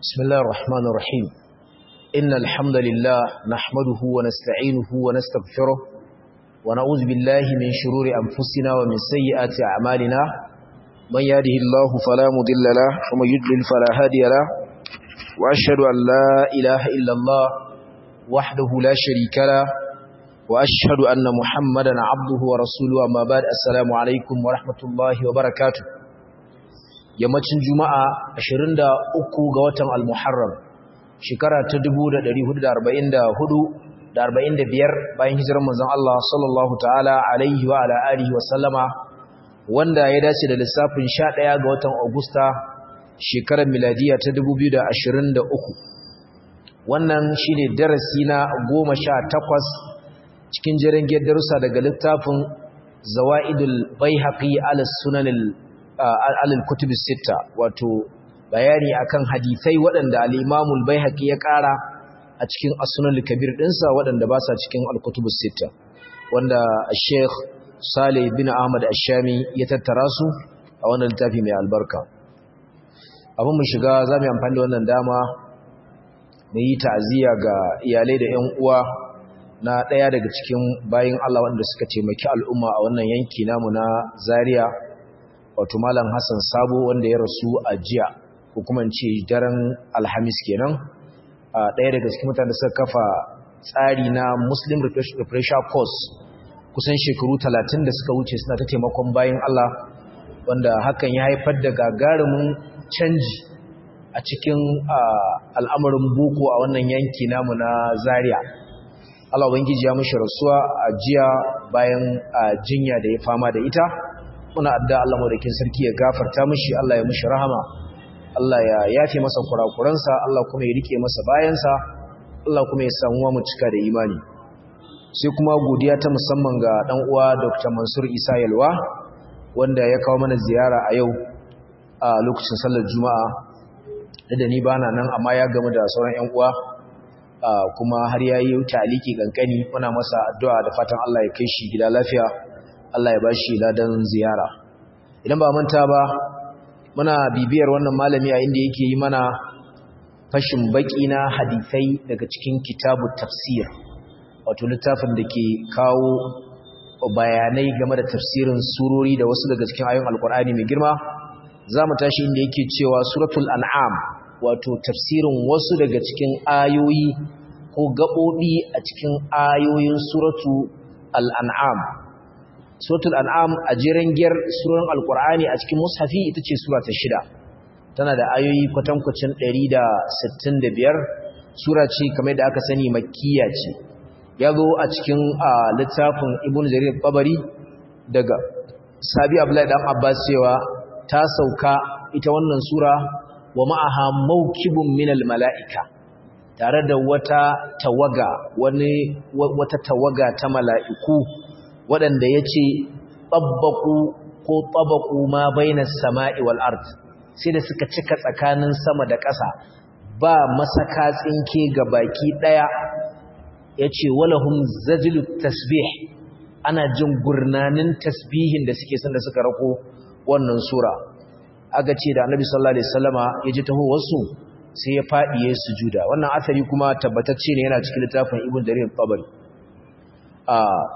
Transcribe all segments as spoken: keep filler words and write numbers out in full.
بسم الله الرحمن الرحيم إن الحمد لله نحمده ونستعينه ونستغفره ونعوذ بالله من شرور أنفسنا ومن سيئات أعمالنا من يهده الله فلا مضل له ومن يضلل فلا هادي له وأشهد أن لا إله إلا الله وحده لا شريك له وأشهد أن محمدا عبده ورسوله أما بعد السلام عليكم ورحمة الله وبركاته yammacin juma'a ashirin da uku ga watan al-muharram shekara ta dubu da ɗari hudu da arba'in da hudu da arba'in da biyar bayan hijirar manzon Allah sallallahu ta'ala alaihi wa ala alihi wa sallama wanda ya dace da lissafin sha ɗaya ga watan Agusta shekarar miladiya ta dubu biyu da ashirin da uku wannan shine darasi na goma sha takwas cikin jerin darussa daga littafin Zawaidul Baihaqi ala Sunanil alal kutubus sitta wato bayani akan hadisai waɗanda al-Imam al-Baihaqi ya ƙara a cikin as-Sunan al-Kabir dinsa waɗanda ba sa cikin al-kutubus sitta wanda Sheikh Salih bin Ahmad Ash-Shami ya tattara su a wannan littafi mai albarka abin mu shiga zamu yi amfani da wannan dama mu yi ta'aziyya ga iyalai da ƴan uwa na ɗaya daga cikin bayin Allah wanda suka taimaki al'umma a wannan yanki namu na Zaria wato Malam Hassan Sabo wanda ya rasu a jiya ko kuma ce daren Alhamis kenan a ɗaya daga cikin mutanen da suka kafa tsari na Muslim Refresher Course kusan shekaru talatin da suka wuce suna ta taimakon bayin Allah wanda hakan ya haifar da gagarumin canji a cikin al'amarin boko a wannan yanki namu na Zaria Allah ubangiji ya mishi rasuwa a jiya bayan jinya da ya fama da ita muna adda Allah madaukin sarki ya gafarta mishi Allah ya mishi rahama Allah ya yafe masa kurakuransa Allah kuma ya rike masa bayansa Allah kuma ya samu mu cika da imani sai kuma godiya ta musamman ga dan uwa Dr. Mansur Isa Yalwa wanda ya kawo mana ziyara a yau a lokacin sallar Juma'a da ni bana nan amma ya gamu da sauran ƴan uwa kuma har yayi taliki kankani muna masa addu'a da fatan Allah ya kai shi gida lafiya Allah ya bashi ladan ziyara idan ba manta ba muna bibiyar wannan malami a inda yake yi mana fashin baki na hadisai daga cikin kitabut tafsir wato littafin da ke kawo bayanai game da tafsirin surori da wasu daga cikin ayoyin alkur'ani mai girma zamu tashi inda yake cewa suratul an'am wato tafsirin wasu daga cikin ayoyi ko gabobi a cikin ayoyin suratu al-an'am suratul an'am a jeren giyar surorin alkur'ani a cikin mushafi ita ce sura ta shida tana da ayoyi kwatankwacin ɗari da sittin da biyar sura ce kamar da aka sani makkiya ce ya zo a cikin littafin ibn jarir babari daga sabi abdullahi dan abbas cewa ta sauka ita wannan sura wa ma'aha mawkibun minal mala'ika tare da wata tawaga wani wata tawaga ta mala'iku waɗanda ya ce ɓabbaku ko ɓabaku ma bainar sama'i wal art sai da suka cika tsakanin sama da ƙasa ba masaka tsinke ga baki ɗaya ya ce walahum zajilu tasbih ana jin gurnanin tasbihin da suke sanda suka rako wannan sura aka ce da annabi sallallahu alaihi wasallama ya ji taho wasu sai ya faɗi ya sujuda wannan asali kuma tabbatacce ne yana cikin littafin ibn jarir tabari a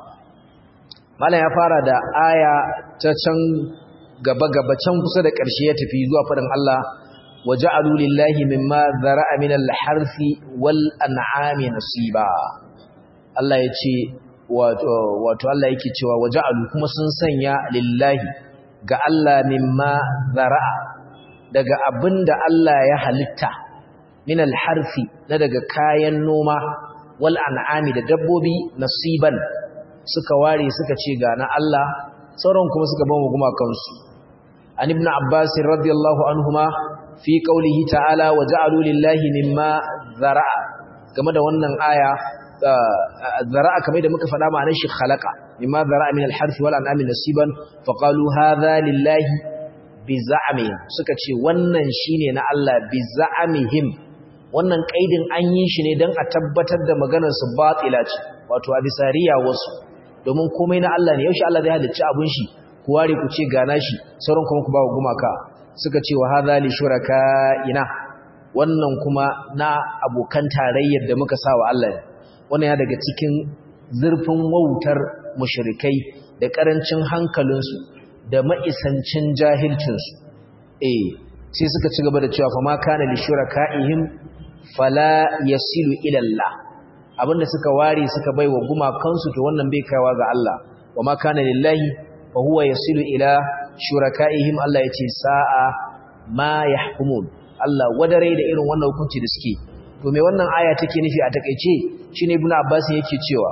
Malam ya fara da aya ta can gaba-gaba can kusa da ƙarshe ya tafi zuwa faɗin Allah waja'alu lillahi mimma zara'a min al-harfi wal an'ami nasiba Allah ya ce wato Allah yake cewa waja'alu kuma sun sanya lillahi ga Allah mimma zara'a daga abinda Allah ya halitta min al-harfi na daga kayan noma wal an'ami da dabbobi nasiban suka ware suka ce ga na Allah sauran kuma suka bamu guma kansu an ibn abbas radiyallahu anhuma fi qawlihi ta'ala wa ja'alu lillahi mimma zara'a game da wannan aya zara'a kamar da muka faɗa ma'anar shi khalaqa mimma zara'a min al-harth wal an'am nasiban fa qalu hadha lillahi bi za'mihim suka ce wannan shine na Allah bi za'mihim wannan kaidin an yi shi ne dan a tabbatar da maganar su batila ce wato a bisariya wasu domin komai na Allah ne yaushe Allah zai halicci abun shi ku ware ku ce gana shi sauran kuma ku ba gumaka suka ce wa hadha li shurakaina wannan kuma na abokan tarayyar da muka sa wa Allah ne wannan ya daga cikin zurfin wautar mushrikai da karancin hankalinsu da maisancin jahilcinsu eh sai suka ci gaba da cewa fa ma kana li shuraka'ihim fala yasilu ila Allah abinda suka ware suka baiwa gumakansu to wannan bai kaiwa ga Allah wa ma kana lillahi fa huwa yasilu ila shuraka'ihim Allah yace sa'a ma yahkumun Allah wadare da irin wannan hukunci da suke to me wannan aya take nufi a takeice shine ibnu abbas yake cewa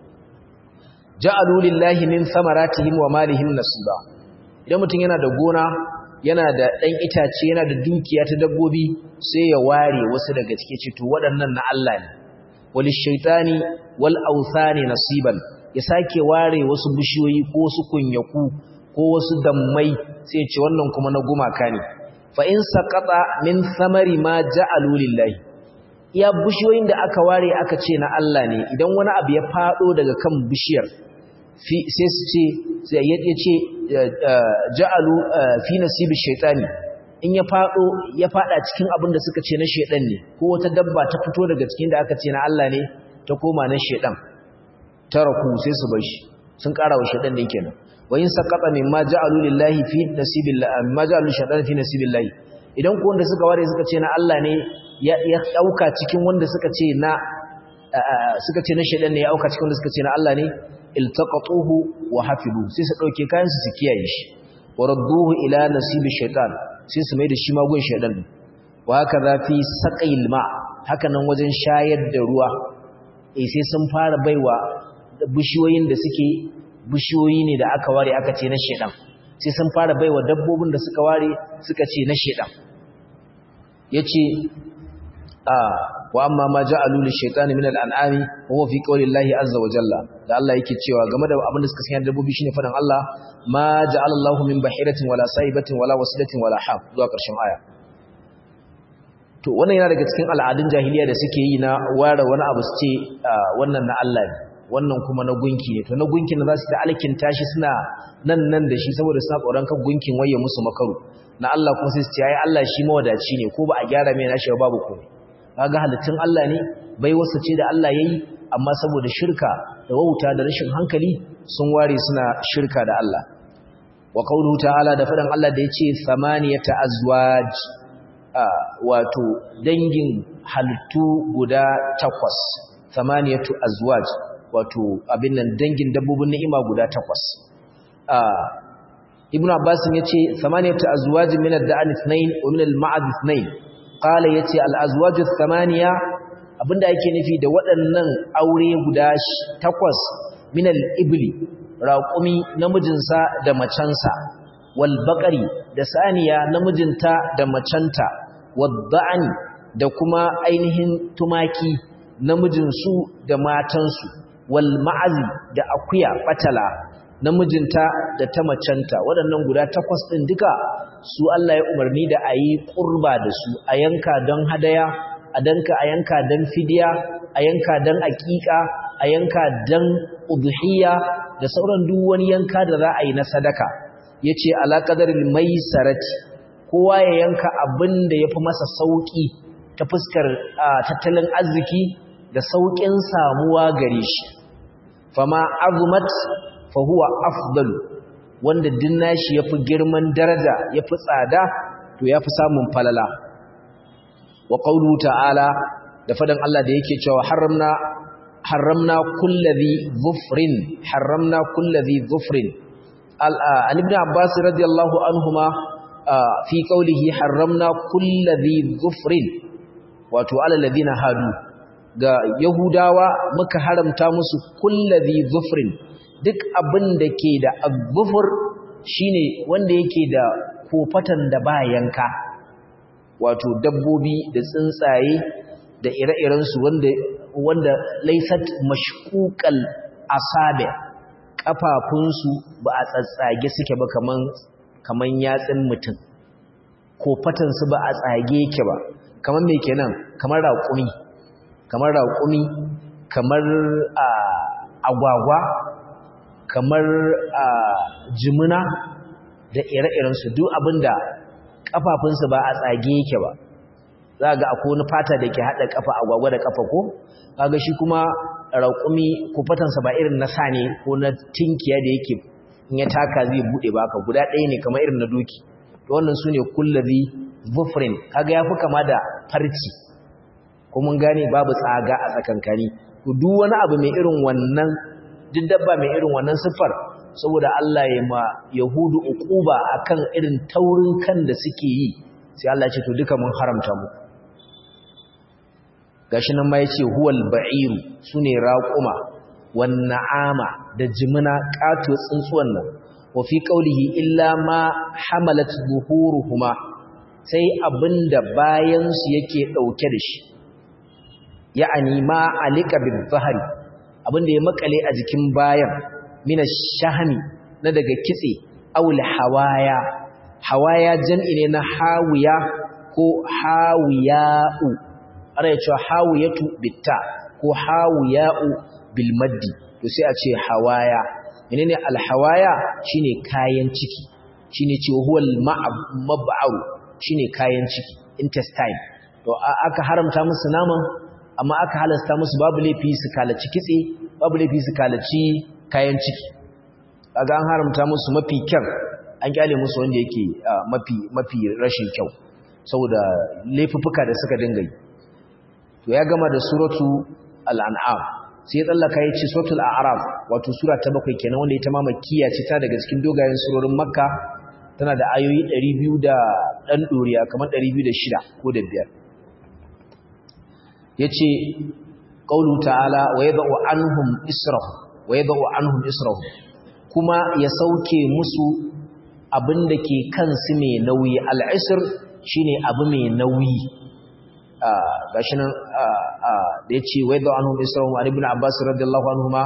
ja'alu lillahi min thamaratihim wa malihim nasiba idan mutum yana da gona yana da dan itace yana da dukiya ta dabbobi sai ya ware wasu daga cikin ce to waɗannan na Allah ne walishaitani wal awthani nasiban ya sake ware wasu bishiyoyi ko wasu kunyaku ko wasu dammai sai ya ce wannan kuma na gumaka ne fa in saqata min thamari ma ja'alu lillahi iya bishiyoyin da aka ware aka ce na Allah ne idan wani abu ya fado daga kan bishiyar sai su ce sai ya ce ja'alu fi nasibi shaytani in ya fado ya fada cikin abin da suka ce na shedan ne ko wata dabba ta fito daga cikin da aka ce na Allah ne ta koma na shedan taraku sai su bar shi sun ƙara wa shedan ne kenan wa in saqata mimma ja'alu lillahi fi nasibillahi ma ja'alu shaytan fi nasibillahi idan ko wanda suka ware suka ce na Allah ne ya dauka cikin wanda suka ce na suka ce na shedan ne ya dauka cikin wanda suka ce na Allah ne iltaqatuhu wa hafidu sai su dauke kayan su su kiyaye shi wa radduhu ila nasibi shaytan sai su mai da shi magun shedan wa haka za fi saqil ma haka nan wajen shayar da ruwa eh sai sun fara baiwa bishiyoyin da suke bishiyoyi ne da aka ware aka ce na shedan sai sun fara baiwa dabbobin da suka ware suka ce na shedan yace a wa amma ma ja'alu lish-shaytani min al-an'ami wa huwa fi qawli Allah azza wa jalla da Allah yake cewa game da abin da suka sanya dabbobi shine fadan Allah ma ja'ala Allahu min bahiratin wala sa'ibatin wala wasilatin wala hab zuwa ƙarshen aya to wannan yana daga cikin al'adun jahiliya da suke yi na ware wani abu su ce wannan na Allah ne wannan kuma na gunki ne to na gunkin da za su ta alkinta shi suna nan nan da shi saboda suna tsoron kan gunkin waye musu makaru na Allah kuma sai su ce ai Allah shi mawadaci ne ko ba a gyara mai nashi babu komai kaga halittun Allah ne bai wasu ce da Allah yayi amma saboda shirka da wauta da rashin hankali sun ware suna shirka da Allah wa qawluhu ta'ala da fadan Allah da yace samaniyata azwaj wato dangin halittu guda takwas samaniyatu azwaj wato abin nan dangin dabbobin ni'ima guda takwas ibnu abbas yace samaniyatu azwaj min ad-da'an ithnain wa min al-ma'ad ithnain qala yace al-azwaj ath-thamaniya abinda yake nufi da waɗannan aure guda takwas min al-ibli raqumi namijinsa da macensa wal baqari da saniya namijinta da macenta wad da'an da kuma ainihin tumaki namijinsu da matansu wal ma'azi da akuya batala namijinta da ta macenta waɗannan guda takwas ɗin duka su Allah ya umarni da a yi ƙurba da su a yanka don hadaya a danka a yanka don fidiya a yanka don aƙiƙa a yanka don udhiyya da sauran duk wani yanka da za a yi na sadaka yace ala qadaril maisarati kowa ya yanka abin da yafi masa sauki ta fuskar tattalin arziki da saukin samuwa gare shi fama azumat fa huwa afdal wanda din nashi yafi girman daraja yafi tsada to yafi samun falala wa qawluhu ta'ala da fadan Allah da yake cewa haramna haramna kulli dhufrin haramna kulli dhufrin al ibn abbas radiyallahu anhuma fi qawlihi haramna kulli dhufrin wato ala ladina hadu ga yahudawa muka haramta musu kulli dhufrin duk abin da ke da azzufur shine wanda yake da kofatan da ba yanka wato dabbobi da tsuntsaye da ire-irensu wanda wanda laysat mashquqal asabi kafafunsu ba a tsatsage suke ba kaman kaman yatsin mutum kofatan su ba a tsage yake ba kaman me kenan kamar raƙumi kamar raƙumi kamar agwagwa kamar jimina da ire-irensu duk abinda kafafunsa ba a tsage yake ba za ga akwai wani fata da ke haɗa kafa agwagwa da kafa ko kaga shi kuma raƙumi kufatansa ba irin na sane ko na tinkiya da yake in ya taka zai bude ba ka guda ɗaya ne kamar irin na doki to wannan sune kullazi zufrin kaga yafi kama da farci ko mun gane babu tsaga a tsakankani to duk wani abu mai irin wannan duk dabba mai irin wannan siffar saboda Allah ya ma yahudu uquba akan irin taurin kan da suke yi sai Allah ya ce to duka mun haramta mu gashi nan ma yace huwal ba'iru sune raquma wan na'ama da jimina qato tsuntsuwan nan wa fi qawlihi illa ma hamalat zuhuruhuma sai abinda bayan su yake dauke da shi ya'ani ma alika bil zahri abinda ya makale a jikin bayan mina shahmi na daga kitse awul hawaya hawaya jam'i ne na hawiya ko hawiya'u ana ya cewa hawiyatu bitta ko hawiya'u bil maddi to sai a ce hawaya menene al hawaya shine kayan ciki shine ce huwal mab'au shine kayan ciki intestine to aka haramta musu naman amma aka halasta musu babu laifi su kalaci kitse babu laifi su kalaci kayan ciki kaga an haramta musu mafi kyau an kyale musu wanda yake mafi mafi rashin kyau saboda laifuffuka da suka dinga yi to ya gama da suratu al-an'am sai ya tsallaka ya ce suratul a'raf wato sura ta bakwai kenan wanda ita ma makkiya ce ta daga cikin dogayen surorin makka tana da ayoyi ɗari biyu da ɗan ɗoriya kamar ɗari biyu da shida ko da biyar yace qaulu ta'ala wa yad'u anhum israhum wa yad'u anhum israhum kuma ya sauke musu abinda ke kansu mai nauyi al-isr shine abu mai nauyi gashi nan da yace wa yad'u anhum israhum an ibn abbas radiyallahu anhuma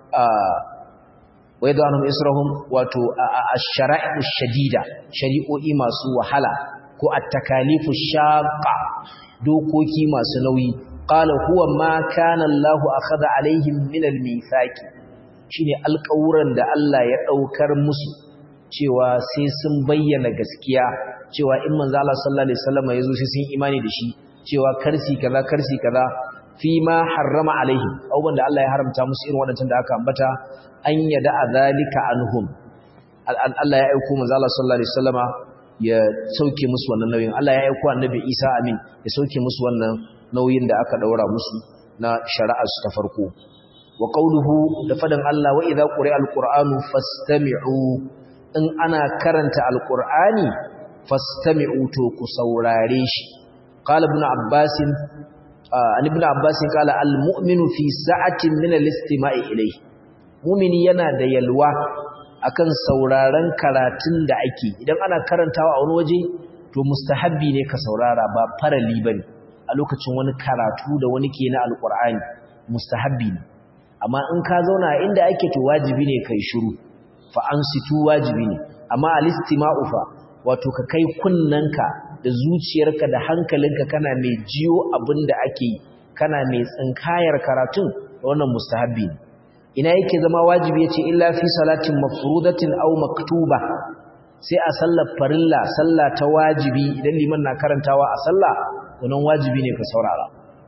wa yad'u anhum israhum wato ash-shara'i'u shadida shari'o'i masu wahala ko at-takalifu shaqqa dokoki masu nauyi qala huwa ma kana Allahu akhadha alaihim min al-mithaq shine alƙawuran da Allah ya daukar musu cewa sai sun bayyana gaskiya cewa in manzo Allah sallallahu alaihi wasallam yazo sai sun imani da shi cewa karsi kaza karsi kaza fi ma harrama alaihim abubuwan da Allah ya haramta musu irin wadannan da aka ambata an yada azalika anhum Allah ya aika manzo Allah sallallahu alaihi wasallama ya sauke musu wannan nauyin Allah ya aika annabi Isa amin ya sauke musu wannan nauyin da aka daura musu na shari'ar su ta farko wa qawluhu da fadan Allah wa idza quri'a alqur'anu fastami'u in ana karanta alqur'ani fastami'u to ku saurare shi qala ibn abbas an ibn abbas qala almu'minu fi sa'atin min alistima'i ilayhi mu'mini yana da yalwa akan sauraron karatun da ake idan ana karantawa a wani waje to mustahabbi ne ka saurara ba farali bane a lokacin wani karatu da wani ke na alqur'ani mustahabbi ne amma in ka zauna inda ake to wajibi ne kai shiru fa ansitu wajibi ne amma alistima'u fa wato ka kai kunnanka da zuciyarka da hankalinka kana mai jiyo abinda ake yi kana mai tsinkayar karatun wannan mustahabbi ne ina yake zama wajibi yace illa fi salatin mafrudatin aw maktuba sai a sallar farilla sallah ta wajibi idan liman na karantawa a sallah wannan wajibi ne ka saurara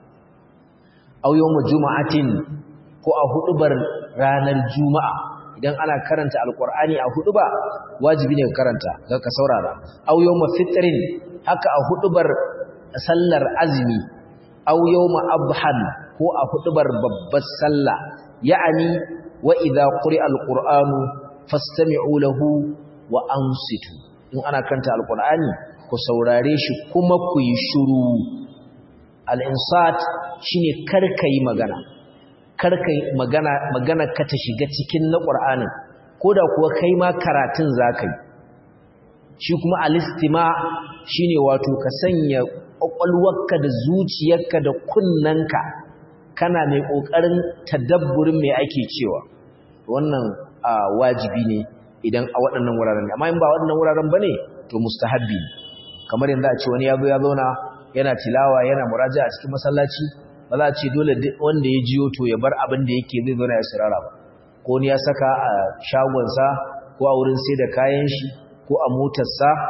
aw yawm juma'atin ko a hudubar ranar juma'a idan ana karanta alqur'ani a huduba wajibi ne ka karanta ga ka saurara aw yawm fitrin haka a hudubar sallar azumi aw yawm abhan ko a hudubar babbar sallah ya'ani wa idza quri'a alqur'anu fastami'u lahu wa ansitu in ana karanta alqur'ani ku saurare shi kuma ku yi shiru al-insat shine karkai magana karkai magana magana ka ta shiga cikin na qur'anin koda kuwa kai ma karatun zakai shi kuma al-istima shine wato ka sanya kwakwalwarka da zuciyarka da kunnanka kana mai kokarin tadabburin me ake cewa wannan wajibi ne idan a waɗannan wuraren amma in ba waɗannan wuraren bane to mustahabbi kamar yanda a ce wani yazo ya zauna yana tilawa yana muraja'a cikin masallaci ba za a ce dole wanda ya jiyo to ya bar abin da yake zai zauna ya sirara ba ko ni ya saka a shagon sa ko a wurin sai da kayan shi ko a motar sa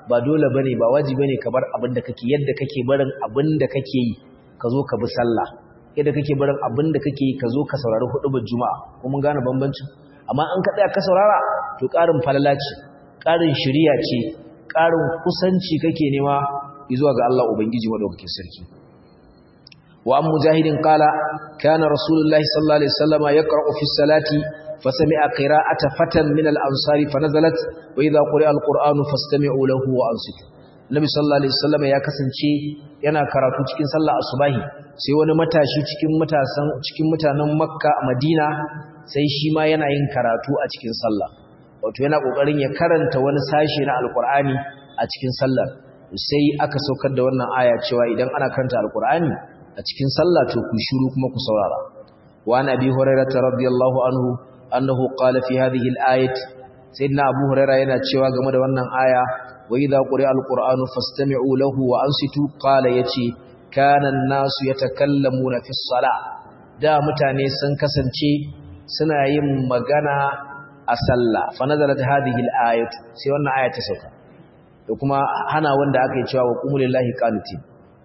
ba dole bane ba wajibi bane ka bar abin da kake yadda kake barin abin da kake yi ka zo ka bi sallah yadda kake barin abin da kake yi ka zo ka saurari hudubar juma'a ko mun gane bambancin amma an ka tsaya ka saurara to ƙarin falala ce ƙarin shiriya ce ƙarin kusanci kake nema zuwa ga Allah ubangiji madaukakin sarki wa an mujahidin qala kana rasulullahi sallallahu alaihi wasallam yaqra'u fi salati fasami'a qira'ata fatan min al-ansari fanazalat wa idha quri'a al-qur'anu fastami'u lahu wa ansitu nabi sallallahu alaihi wasallam ya kasance yana karatu cikin sallar asubahi sai wani matashi cikin matasan cikin mutanen makka a madina sai shi ma yana yin karatu a cikin sallah wato yana kokarin ya karanta wani sashi na alqur'ani a cikin sallar sai aka saukar da wannan aya cewa idan ana karanta alqur'ani a cikin sallah to ku shiru kuma ku saurara wa nabi hurairah radiyallahu anhu annahu qala fi hadhihi al-ayati sayyidina abu hurairah yana cewa game da wannan aya wa idha quri'a al-qur'anu fastami'u lahu wa ansitu qala yace kana an-nasu yatakallamuna fi as-salah da mutane sun kasance suna yin magana a sallah fa nazalat hadhihi al-ayat sai wannan aya ta sauka da kuma hana wanda aka yi cewa wa qumul lillahi qanitin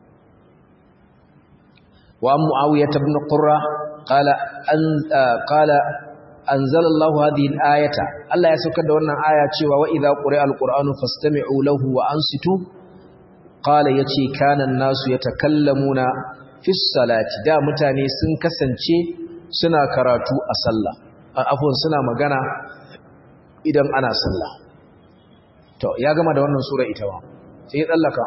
wa muawiyah ibn qurra qala an qala anzala Allahu hadhihi al-ayata Allah ya saukar da wannan aya cewa wa idha quri'a al-qur'anu fastami'u lahu wa ansitu qala yace kana an-nasu yatakallamuna fi as-salati da mutane sun kasance suna karatu a sallah afwan suna magana idan ana sallah to ya gama da wannan sura ita ba sai ya tsallaka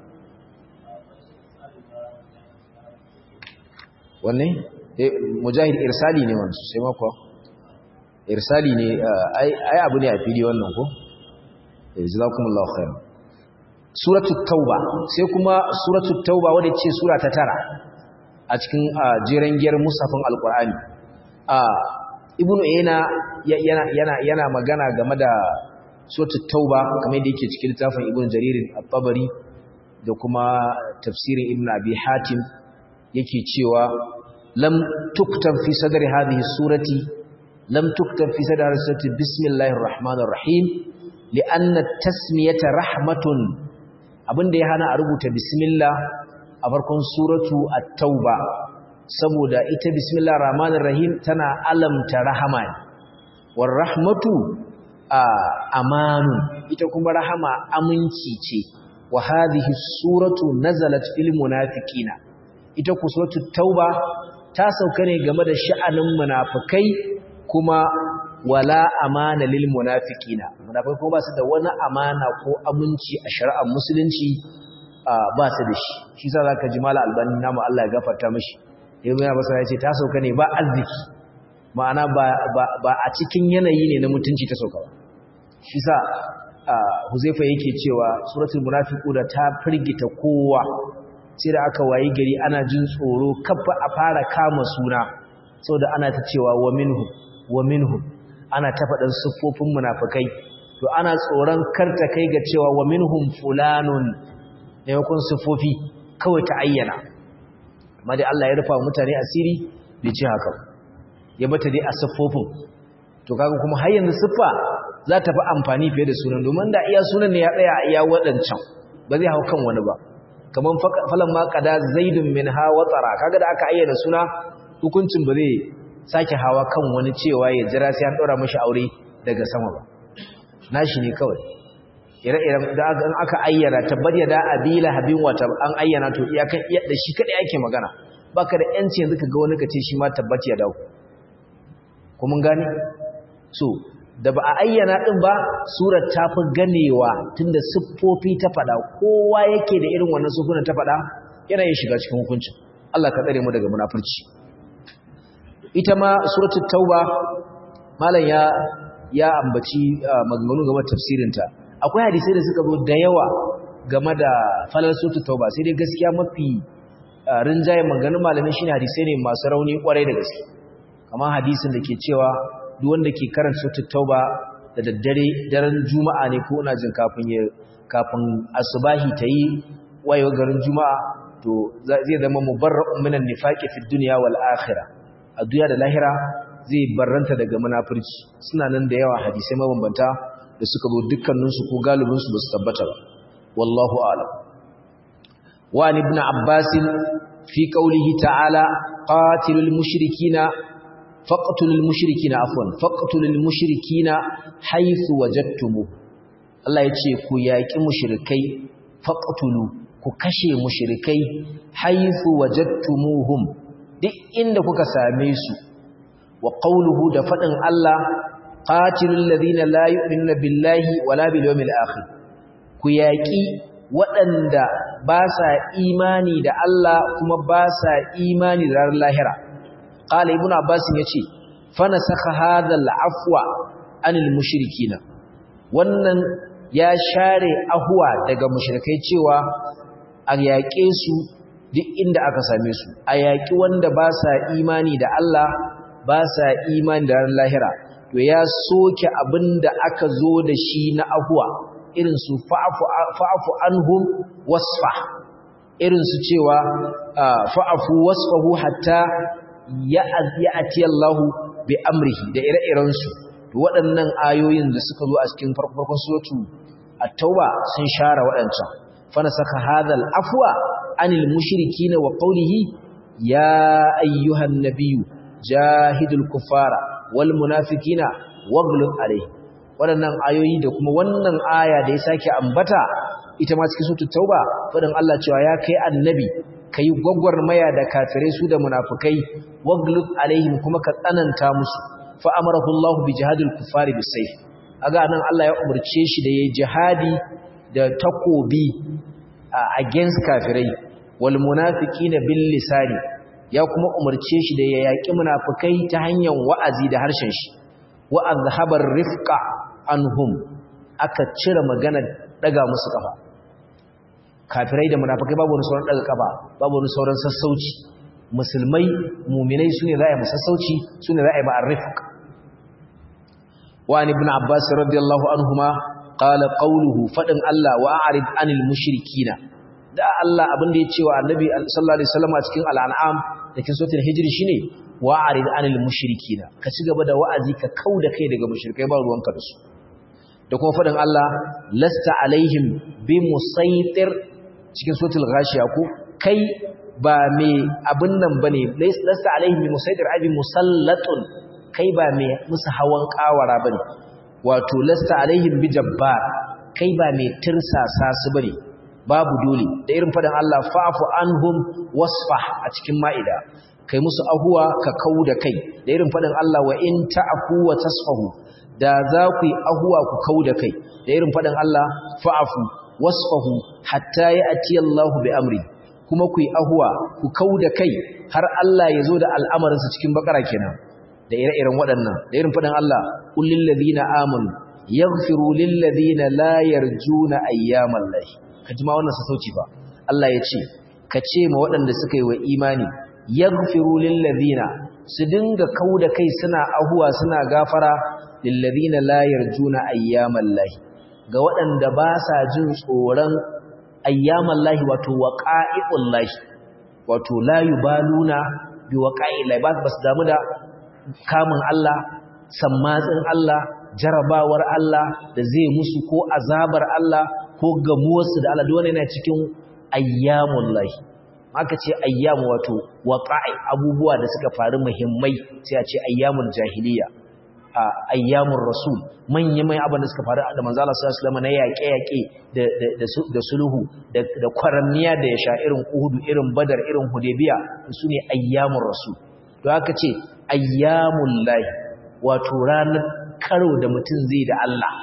wanne mujahid irsali ne wannan sai mako irsali ne ai ai abu ne a fili wannan ko jazakumullahu khairan suratul tauba sai kuma suratul tauba wadda ce sura ta tara a cikin jeren giyar musafin alqur'ani a ibnu ayna yana yana yana magana game da suratul tauba kamar yadda yake cikin littafin ibnu jarir at-tabari da kuma tafsirin ibnu abi hatim yake cewa lam tuktab fi sadri hadhihi surati lam tuktab fi sadri hadhihi surati bismillahir rahmanir rahim li'anna at-tasmiyata rahmatun abinda ya hana a rubuta bismillah a farkon suratu at-tauba saboda ita bismillahir rahmanir rahim tana alamta rahama war rahmatu amanun ita kuma rahama aminci ce wa hadhihi suratu nazalat fil munafiqina ita ku suratu tauba ta sauka ne game da sha'anin munafikai kuma wala amana lil munafiqina munafikai kuma ba su da wani amana ko aminci a shari'ar musulunci ba su da shi shi za zaka ji mala albani namu Allah ya gafarta mishi yayin ya basa ya ce ta sauka ne ba arziki ma'ana ba ba a cikin yanayi ne na mutunci ta sauka ba shi sa Huzaifa yake cewa suratul munafiquna ta firgita kowa sai da aka wayi gari ana jin tsoro kafa a fara kama suna saboda ana ta cewa wa minhum wa minhum ana ta faɗan siffofin munafikai to ana tsoron karta kai ga cewa wa minhum fulanun ne yakun siffofi kawai ta ayyana amma dai Allah ya rufa mutane asiri bai ce haka ya bata dai a siffofin to kaga kuma har yanzu siffa za ta fi amfani fiye da sunan domin da iya sunan ne ya tsaya a iya waɗancan ba zai hau kan wani ba kaman falan ma qada zaidun minha watara kaga da aka ayyana suna hukuncin ba zai sake hawa kan wani cewa ya jira sai an daura mishi aure daga sama ba nashi ne kawai ire-iren da aka ayyana tabbata da abila habin wata an ayyana to iyakan iya da shi kadai ake magana baka da yanci yanzu kaga wani kace shi ma tabbata ya dawo ko mun gane so da ba a ayyana din ba surar ta fi ganewa tunda siffofi ta fada kowa yake da irin wannan siffofi ta fada yana yin shiga cikin hukuncin Allah ka tsare mu daga munafurci ita ma suratul tauba malam ya ya ambaci maganganu game da tafsirinta akwai hadisai da suka zo da yawa game da falal suratul tauba sai dai gaskiya mafi rinjaye maganganun malamin shine hadisai ne masu rauni kwarai da gaske kamar hadisin da ke cewa duk wanda ke karanta suratul tauba da daddare daren juma'a ne ko ina jin kafin ya kafin asubahi tayi wayo garin juma'a to zai zama mubarra'un minan nifaqi fid dunya wal akhirah a duniya da lahira zai barranta daga munafurci suna nan da yawa hadisai mabambanta da suka zo dukkanin su ko galibin su ba su tabbata ba wallahu a'lam. wa ibn abbas fi qawlihi ta'ala qatilul mushrikina faqtulul mushrikina afwan faqtulul mushrikina haythu wajadtumuh. Allah yace ku yaki mushrikai faqtulu ku kashe mushrikai haythu wajadtumuhum duk inda kuka same su. wa qawluhu da fadin Allah qatilul ladina la yu'minuna billahi wala bil yawmil akhir ku yaki waɗanda ba sa imani da Allah kuma ba sa imani da ranar lahira. qala ibnu abbas yace fa nasakha hadha al-afwa anil mushrikina wannan ya share ahwa daga mushrikai cewa a yaƙe su duk inda aka same su, a yaƙi wanda ba sa imani da Allah ba sa imani da ranar lahira. To ya soke abinda aka zo da shi na ahwa irin su fa'fu fa'fu anhum wasfah, irin su cewa fa'fu wasfahu hatta ya'ati Allah bi amrihi da ire-irensu. Waɗannan ayoyin da suka zo a cikin farkon suratu at-tauba sun share waɗancan. fa nasaka hadha al-afwa anil mushrikina wa qawlihi ya ayyuhan nabiyyu jahidul kuffara wal munafiqina waghlub alayhi. Waɗannan ayoyi da kuma wannan aya da ya sake ambata ita ma cikin suratu tauba faɗin Allah cewa ya kai annabi kai gwagwarmaya da kafirai su da munafikai waghlub alaihim kuma ka tsananta musu. fa amarahu Allah bi jihadil kuffari bisayf. aga nan Allah ya umurce shi da yayi jihadi da takobi against kafirai wal munafiqina bil lisani, ya kuma umurce shi da ya yaki munafikai ta hanyar wa'azi da harshen shi. wa azhabar rifqa anhum, aka cire magana daga musu kafa. kafirai da munafikai babu wani sauran daga kafa, babu wani sauran sassauci. musulmai mu'minai sune za a yi musassauci, sune za a yi ma'arifq. wa ibn abbas radiyallahu anhuma qala qawluhu fadin Allah wa a'rid anil mushrikina. da Allah abin da ya ce wa annabi sallallahu alaihi wasallam a cikin al-an'am da cikin suratul hijr shine wa a'rid anil mushrikina, ka ci gaba da wa'azi ka kauda kai daga mushrikai ba ruwanka da su. da kuma fadin Allah lasta alaihim bi musaitir cikin suratul ghashiya ko kai ba me abin nan bane lasta alaihim bi musaitir abi musallatun, kai ba me musu hawan kawara bane. wato lasta alaihim bi jabbar, kai ba me tirsasa su bane, babu dole. da irin fadan Allah fa'fu anhum wasfah a cikin ma'ida, kai musu ahuwa ka kauda kai. da irin fadan Allah wa in ta'fu wa tasfahu, da za ku yi ahuwa ku kauda kai. da irin fadan Allah fa'fu wasfahu hatta ya'ti Allahu bi amri, kuma ku yi ahuwa ku kauda kai har Allah ya zo da al'amarinsa cikin bakara kenan. da ire-iren waɗannan da irin fadan Allah qul lil ladina amanu yaghfiru lil ladina la yarjuna ayyamallahi. kaji ma wannan sassauci ba. Allah ya ce ka ce ma waɗanda suka yi wa imani yaghfiru lil ladina, su dinga kauda kai suna ahuwa suna gafara lil ladina la yarjuna ayyamallahi, ga waɗanda ba sa jin tsoron ayyamallahi wato waqa'i'ullahi, wato la yubaluna bi waqa'illahi, ba su damu da kamun Allah, sammatsin Allah, jarabawar Allah da zai musu ko azabar Allah ko gamuwarsu da Allah. dole yana cikin ayyamullahi. aka ce ayyamu wato waqa'i, abubuwa da suka faru muhimmai sai a ce ayyamul jahiliya, a ayyamur rasul, manyan mai abin da suka faru da manzo Allah sallallahu alaihi wasallam na yaƙe-yaƙe da da da sulhu da da kwaranniya da ya sha irin Uhud, irin Badar, irin Hudaybiya, su ne ayyamur rasul. to aka ce ayyamul lahi wato ranar karo da mutum zai da Allah,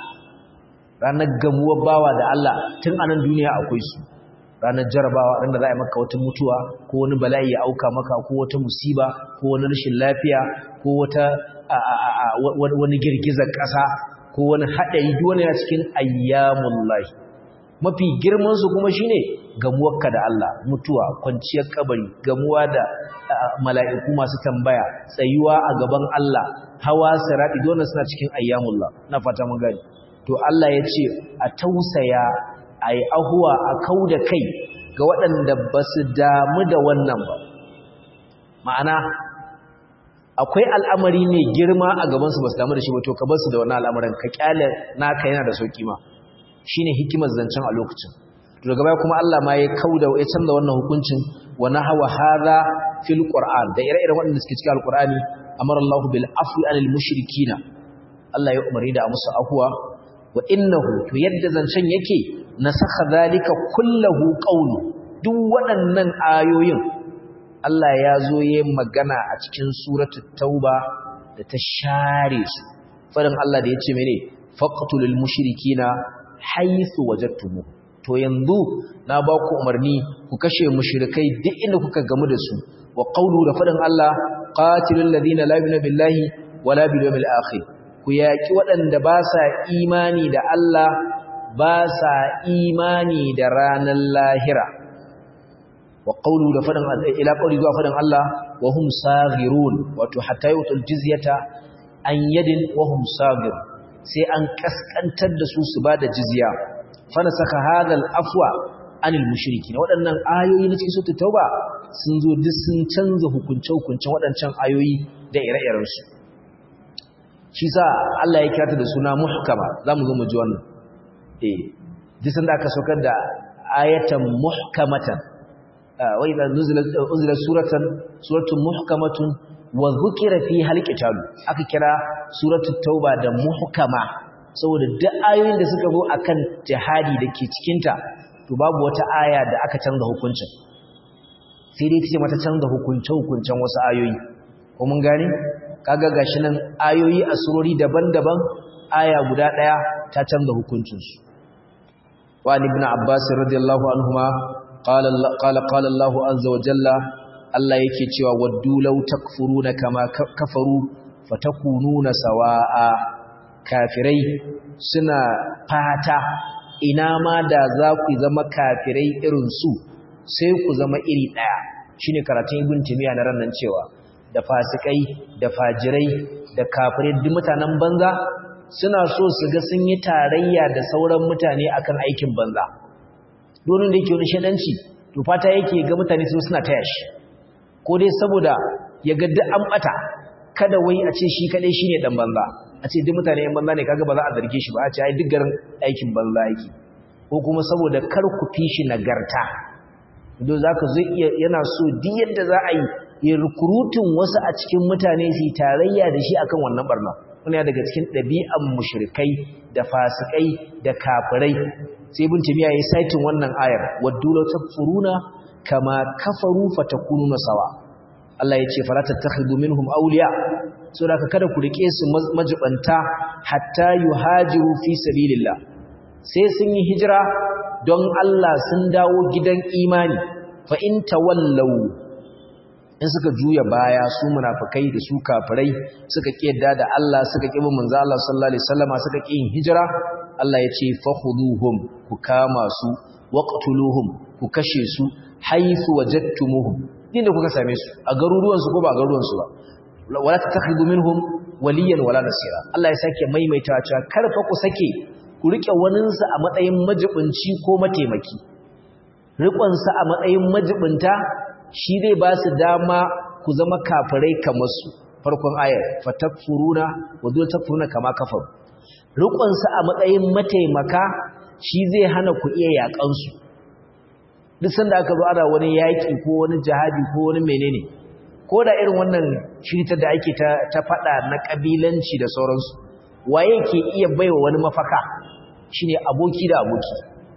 ranar gamuwar bawa da Allah tun a nan duniya akwai su. ranar jarabawa ran da za a yi maka wata mutuwa ko wani bala'i ya auka maka ko wata musiba ko wani rashin lafiya ko wata wani girgizar ƙasa ko wani haɗari, duk wani yana cikin ayyamullahi. mafi girman su kuma shine gamuwarka da Allah, mutuwa, kwanciyar kabari, gamuwa da mala'iku masu tambaya, tsayuwa a gaban Allah, hawa sirati, duk wannan suna cikin ayyamullah. na fata mun gani. to Allah ya ce a tausaya, a yi ahuwa, a kau da kai ga waɗanda ba su damu da wannan ba. ma'ana akwai al'amari mai girma a gabansu ba su damu da shi ba, to ka bar su da wannan al'amarin, ka kyale naka yana da sauki ma. shi ne hikimar zancen a lokacin. to daga baya kuma Allah ma ya kauda ya canza wannan hukuncin wa nahwa hadha fil qur'an da ire-iren waɗanda suke cikin alqur'ani amara Allah bil afwi anil mushrikina Allah ya umari da musu afwa wa innahu to yadda zancen yake nasakha zalika kullahu qawlu duk waɗannan ayoyin Allah ya zo yayin magana a cikin suratul tauba da ta share su farin Allah da yace mene faqtulul mushrikina haythu wajadtumuh to yanzu na ba ku umarni ku kashe mushrikai duk inda kuka gamu da su wa qawlu da faɗin Allah qatilul ladina la yu'minu billahi wala bil yawmil akhir ku yaki waɗanda ba sa imani da Allah ba sa imani da ranar lahira wa qawlu da faɗin ila qawli zuwa faɗin Allah wa hum saghirun wato hatta yutul jizyata an yadin wa hum saghir sai an kaskantar da su su bada jizya fa nasaka hadal afwa anil mushrikin waɗannan ayoyi na cikin suratul tauba sun zo duk sun canza hukunce-hukuncen waɗancan ayoyi da ire-iren su shi sa Allah ya kirata da suna muhkama zamu zo mu ji wannan eh duk sanda aka saukar da ayatan muhkamatan wa idza nuzilat unzilat suratan suratun muhkamatun wa dhukira fiha al-qital aka kira suratul tauba da muhkama saboda duk ayoyin da suka zo akan jihadi dake cikin ta to babu wata aya da aka canza hukuncin sai dai tace mata canza hukunce hukuncen wasu ayoyi ko mun gane kaga gashi nan ayoyi a surori daban-daban aya guda daya ta canza hukuncin su wa ibn abbas radiyallahu anhuma qala qala qala Allah azza wa jalla Allah yake cewa waddu law takfuruna kama kafaru fatakununa sawa'a kafirai suna fata ina ma da za ku zama kafirai irin su sai ku zama iri daya shine karatun ibn timiya na rannan cewa da fasikai da fajirai da kafirai duk mutanen banza suna so su ga sun yi tarayya da sauran mutane akan aikin banza donin da yake wani shedanci to fata yake ga mutane su suna taya shi ko dai saboda ya ga duk an bata kada wai a ce shi kadai shine dan banza a ce duk mutane yan banza ne kaga ba za a zarge shi ba a ce ai duk garin aikin banza yake ko kuma saboda kar ku fi shi nagarta don zaka zai iya yana so duk yadda za a yi ya recruiting wasu a cikin mutane su tarayya da shi akan wannan barna wannan daga cikin ɗabi'an mushrikai da fasikai da kafirai sai ibn timiya yayi citing wannan ayar waddu law takfuruna kama kafaru fatakununa sawa Allah ya ce fala tattakhidu minhum awliya saboda kada ku rike su majibanta hatta yuhajiru fi sabilillah sai sun yi hijira don Allah sun dawo gidan imani fa in tawallaw in suka juya baya su munafikai da su kafirai suka kiyarda da Allah suka kibi manzo Allah sallallahu alaihi wasallama suka kiyin hijira Allah ya ce fakhuduhum ku kama su waqtuluhum ku kashe su haythu wajadtumuhum inda kuka same su a garuruwan su ko ba garuruwan su ba wala tattakhidu minhum waliyan wala nasira Allah ya sake maimaita cewa karfa ku sake ku rike waninsa a matsayin majibinci ko mataimaki rikon sa a matsayin majibinta shi zai ba su dama ku zama kafirai kamar su farkon ayar fatakfuruna wa dul takfuruna kama kafar rikon sa a matsayin mataimaka shi zai hana ku iya yakan su duk sanda aka zo ana wani yaki ko wani jihadi ko wani menene ko da irin wannan shirita da ake ta ta fada na kabilanci da sauransu waye ke iya baiwa wani mafaka shine aboki da aboki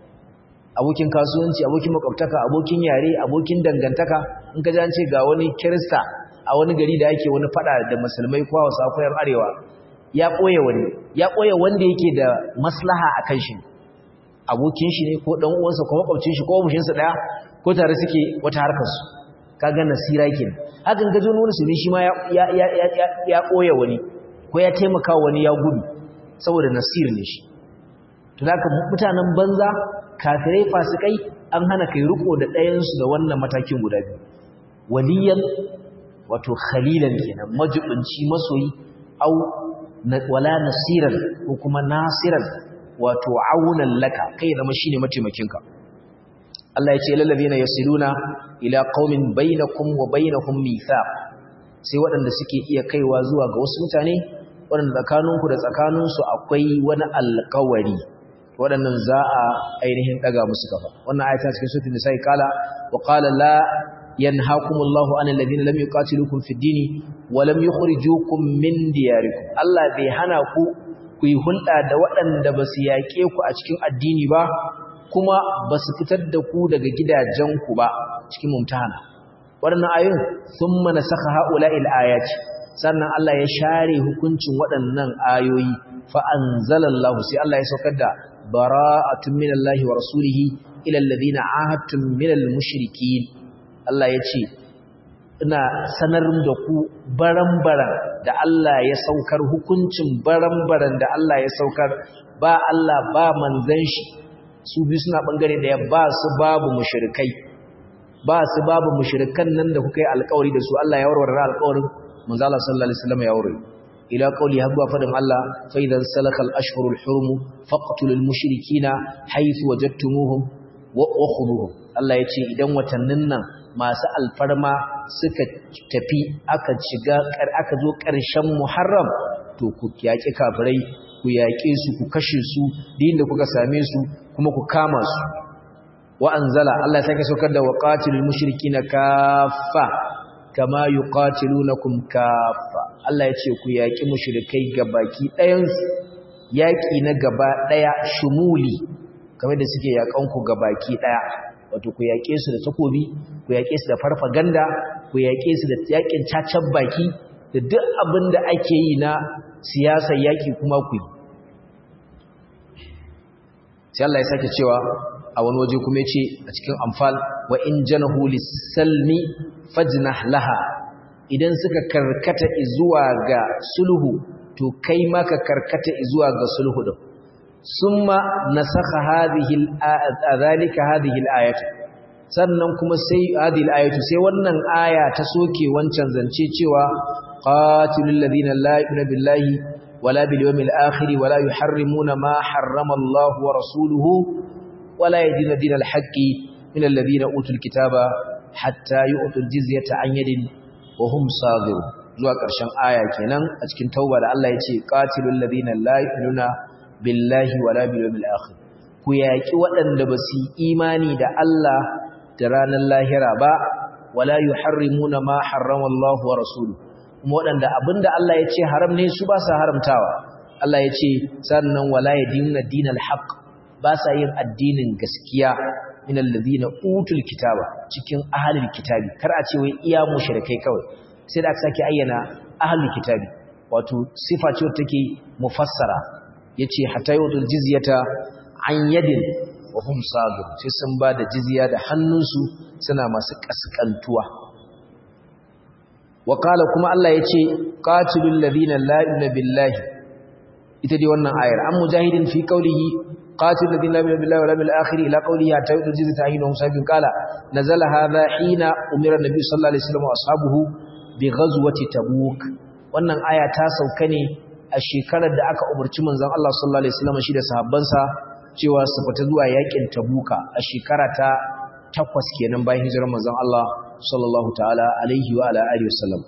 abokin kasuwanci abokin makwabtaka abokin yare abokin dangantaka in ka ji an ce ga wani kirista a wani gari da yake wani fada da musulmai ko Hausa ko yan arewa ya koye wani ya koye wanda yake da maslaha akan shi abokin shi ne ko dan uwansa ko makwabcin shi ko bushin sa daya ko tare suke wata harkar su kaga nasira kenan hakan gajo wani su ne shi ma ya ya ya ya koye wani ko ya taimaka wani ya gudu saboda nasir ne shi to haka mutanen banza kafirai fasikai an hana kai riko da ɗayan su da wannan matakin guda biyu waliyan wato khalilan kenan majibinci masoyi au wala nasiran ko kuma nasiran wato aunan laka kai zama shine mataimakinka Allah ya ce lil ladina yasiluna ila qaumin bainakum wa bainahum mithaq sai waɗanda suke iya kaiwa zuwa ga wasu mutane waɗanda tsakaninku da tsakaninsu akwai wani alƙawari waɗannan za a ainihin daga musu kafa wannan ayata cikin suratul nisa kala wa qala la yanhaakumullahu anil ladina lam yuqatilukum fid dini wa lam yukhrijukum min diyarikum Allah bai hana ku ku yi hulɗa da waɗanda ba su yaƙe ku a cikin addini ba kuma ba su fitar da ku daga gidajenku ba cikin mumtahana waɗannan ayoyin thumma nasakha haula'il ayati sannan Allah ya share hukuncin waɗannan ayoyi fa anzalallahu sai Allah ya saukar da bara'atun minallahi wa rasulihi ila alladhina ahadtum minal mushrikeen Allah ya ce ina sanar da ku baran-baran da Allah ya saukar hukuncin baran-baran da Allah ya saukar ba Allah ba manzon shi su bi suna bangare da ya ba su babu mushrikai ba su babu mushrikan nan da kuka yi alƙawari da su Allah ya warware alƙawarin manzo Allah sallallahu alaihi wasallam ya warware ila qauli habba fadin Allah fa idan salakal ashhurul hurum faqtulul mushrikina haythu wajadtumuhum wa ukhuduhum Allah ya ce idan watannin nan masu alfarma suka tafi aka shiga aka zo ƙarshen Muharram to ku yaƙi kafirai ku yaƙe su ku kashe su din da kuka same su kuma ku kama su wa anzala Allah ya sake saukar da waqatilul mushrikina kaffa kama yuqatilunakum kaffa Allah ya ce ku yaƙi mushrikai gabaki ɗayan su yaƙi na gaba ɗaya shumuli kamar da suke yaƙan ku gabaki ɗaya wato ku yaƙe su da takobi ku yaƙe su da farfaganda ku yaƙe su da yaƙin cacan baki da duk abin da ake yi na siyasar yaƙi kuma ku yi sai Allah ya sake cewa a wani waje kuma ya ce a cikin amfal wa in janahu lis-salmi fajnah laha idan suka karkata zuwa ga sulhu to kai ma ka karkata zuwa ga sulhu din summa nasakha hadhihi al-adhalika hadhihi al-ayat sannan kuma sai hadhihi al-ayatu sai wannan aya ta soke wancan zance cewa qatilul ladina la yu'minu billahi wala bil yawmil akhir wala yuharrimuna ma harrama Allah wa rasuluhu wala yadina dinal haqqi min alladhina utul kitaba hatta yu'tul jizyata an yadin wa hum saghirun zuwa ƙarshen aya kenan a cikin tauba da Allah ya ce qatilul ladina la yu'minuna billahi wala bil yawmil akhir ku yaki waɗanda ba su imani da Allah da ranar lahira ba wala yuharrimuna ma harrama Allah wa rasuluhu kuma waɗanda abinda Allah ya ce haram ne su ba sa haramtawa Allah ya ce sannan wala yadinuna dinal haqq ba sa yin addinin gaskiya min alladhina utul kitaba cikin ahlul kitabi kar a ce wai iya mushrikai kawai sai da aka sake ayyana ahlul kitabi wato sifa ce take mufassara yace hatta yutul jizyata an yadin wa hum sagir sai sun ba da jizya da hannunsu suna masu kaskantuwa wa qala kuma Allah yace qatilul ladina la yu'minu billahi ita dai wannan ayar an mujahidin fi qawlihi qatilul ladina la yu'minu billahi wal yawmil akhir ila qawlihi hatta yutul jizyata an hum sagir qala nazala hadha hina umira nabi sallallahu alaihi wasallam wa ashabuhu bi ghazwati tabuk wannan aya ta sauka ne a shekarar da aka umarci manzon Allah sallallahu alaihi wasallam shi da sahabbansa cewa su fita zuwa yakin Tabuka a shekara ta takwas kenan bayan hijirar manzon Allah sallallahu ta'ala alaihi wa ala alihi wasallam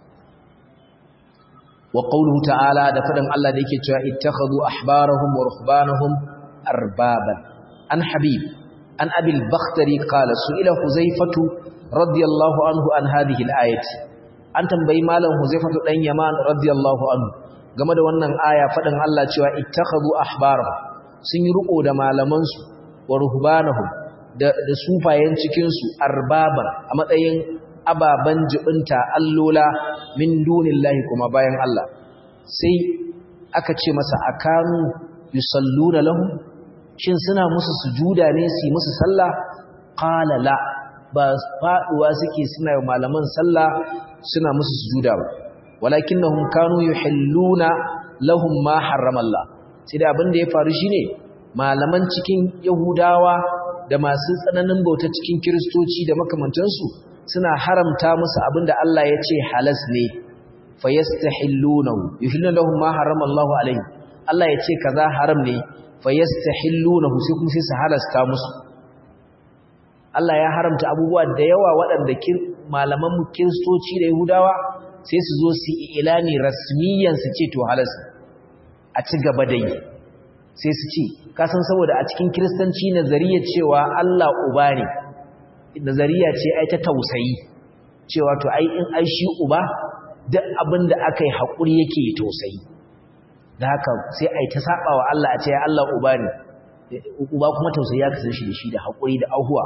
wa qawluhu ta'ala da fadan Allah da yake cewa ittakhadhu ahbarahum wa ruhbanahum arbaban an habib an abi al-bakhtari qala su'ila huzaifatu radiyallahu anhu an hadhihi al-ayati an tambayi malam huzaifatu dan yaman radiyallahu anhu game da wannan aya faɗin Allah cewa ittakhadhu ahbarahum sun yi riko da malaman su wa ruhbanahum da da sufayen cikin su arbaban a matsayin ababan jibinta allola min dunillahi kuma bayan Allah sai aka ce masa akanu yusalluna lahum shin suna musu sujuda ne su yi musu sallah qala la ba faduwa suke suna malaman sallah suna musu sujuda ba walakinnahum kanu yuhilluna lahum ma harrama Allah sai da abin da ya faru shine malaman cikin yahudawa da masu tsananin bauta cikin kristoci da makamantansu suna haramta musu abin da Allah ya ce halas ne fayastahillunahu yuhilluna lahum ma harrama Allah alaihi Allah ya ce kaza haram ne fayastahillunahu sai kuma sai su halasta musu Allah ya haramta abubuwa da yawa waɗanda malaman kristoci da yahudawa sai su zo su ilani rasmiyan su ce to halas a ci gaba da yi sai su ce kasan saboda a cikin kiristanci nazariyar cewa Allah uba ne nazariya ce ai ta tausayi cewa to ai in ai shi uba duk abin da aka yi haƙuri yake tausayi da haka sai ai ta saba wa Allah a ce ya Allah uba ne uba kuma tausayi ya kasance da shi da haƙuri da ahuwa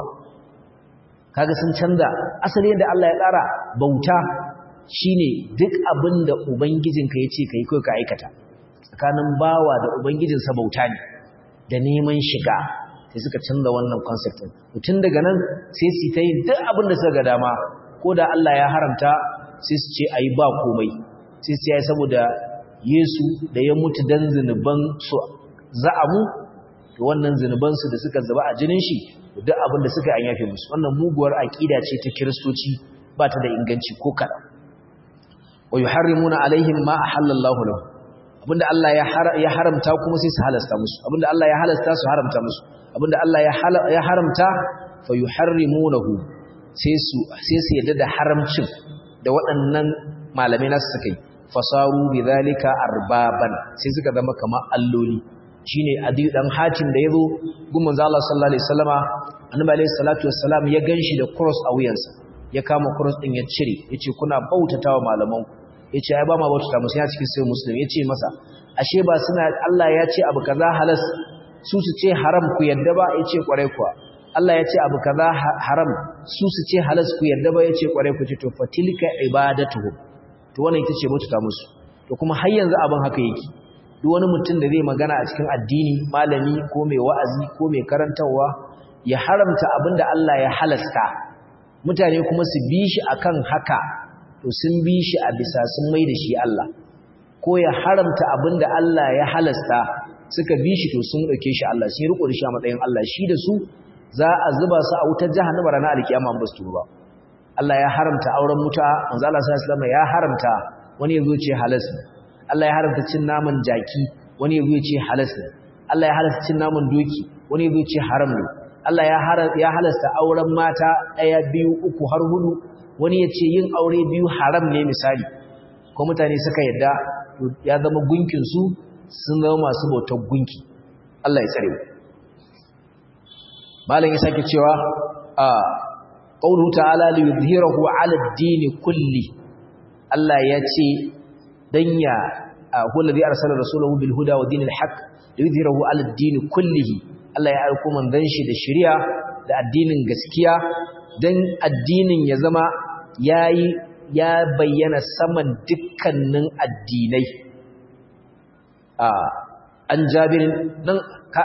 kaga sun canza asali yadda Allah ya tsara bauta shine duk abin da ubangijinka ya ce kai kai ka aikata tsakanin bawa da ubangijinsa bauta ne da neman shiga sai suka canza wannan concept din tun daga nan sai su ta yin duk abin da suka ga dama ko da Allah ya haramta sai su ce ayi ba komai sai su yi saboda Yesu da ya mutu dan zinuban su za'amu to wannan zinuban su da suka zuba a jinin shi duk abin da suka an yafe musu wannan muguwar aqida ce ta kristoci ba ta da inganci ko kada wa yuharrimuna alaihim ma ahallallahu lahu abinda Allah ya haramta kuma sai su halasta musu abinda Allah ya halasta su haramta musu abinda Allah ya haramta fa yuharrimunahu sai su sai su yadda da haramcin da waɗannan malamai nasu suka yi fasaru bidhalika arbaban sai suka zama kamar alloli shine adi dan hatim da yazo gun manzo Allah sallallahu alaihi wasallama annabi alaihi salatu wassalam ya ganshi da cross a wuyansa ya kama cross din ya cire yace kuna bautatawa malaman ku yace ai ba ma bautata musu ya cikin sai muslim yace masa ashe ba suna Allah ya ce abu kaza halas su su ce haram ku yadda ba yace kwarai kuwa Allah ya ce abu kaza haram su su ce halas ku yadda ba yace kwarai ku ce to fatilka ibadatuhum to wannan ita ce bautata musu to kuma har yanzu abin haka yake duk wani mutum da zai magana a cikin addini malami ko mai wa'azi ko mai karantawa ya haramta abinda Allah ya halasta mutane kuma su bi shi akan haka to sun bi shi a bisa sun mai da shi Allah ko ya haramta abinda Allah ya halasta suka bi shi to sun dauke shi Allah sai riko da shi a matsayin Allah shi da su za a zuba su a wutar jahannama ranar alkiyama ba su tuba Allah ya haramta auren muta manzo Allah sallallahu alaihi wasallam ya haramta wani yazo ce halas Allah ya haramta cin naman jaki wani yazo ce halas Allah ya haramta cin naman doki wani yazo ce haram ne Allah ya ya halasta auren mata daya biyu uku har hudu wani ya ce yin aure biyu haram ne misali ko mutane suka yadda ya zama gunkin su sun zama masu bautar gunki Allah ya tsare mu malam ya sake cewa a qawlu ta'ala li yudhhirahu 'ala ad-din kulli Allah ya ce dan ya huwa alladhi arsala rasulahu bil huda wa dinil haqq li yudhhirahu 'ala ad-din kullihi Allah ya aika manzon shi da shari'a da addinin gaskiya dan addinin ya zama yayi ya bayyana saman dukkanin addinai a an jabirin nan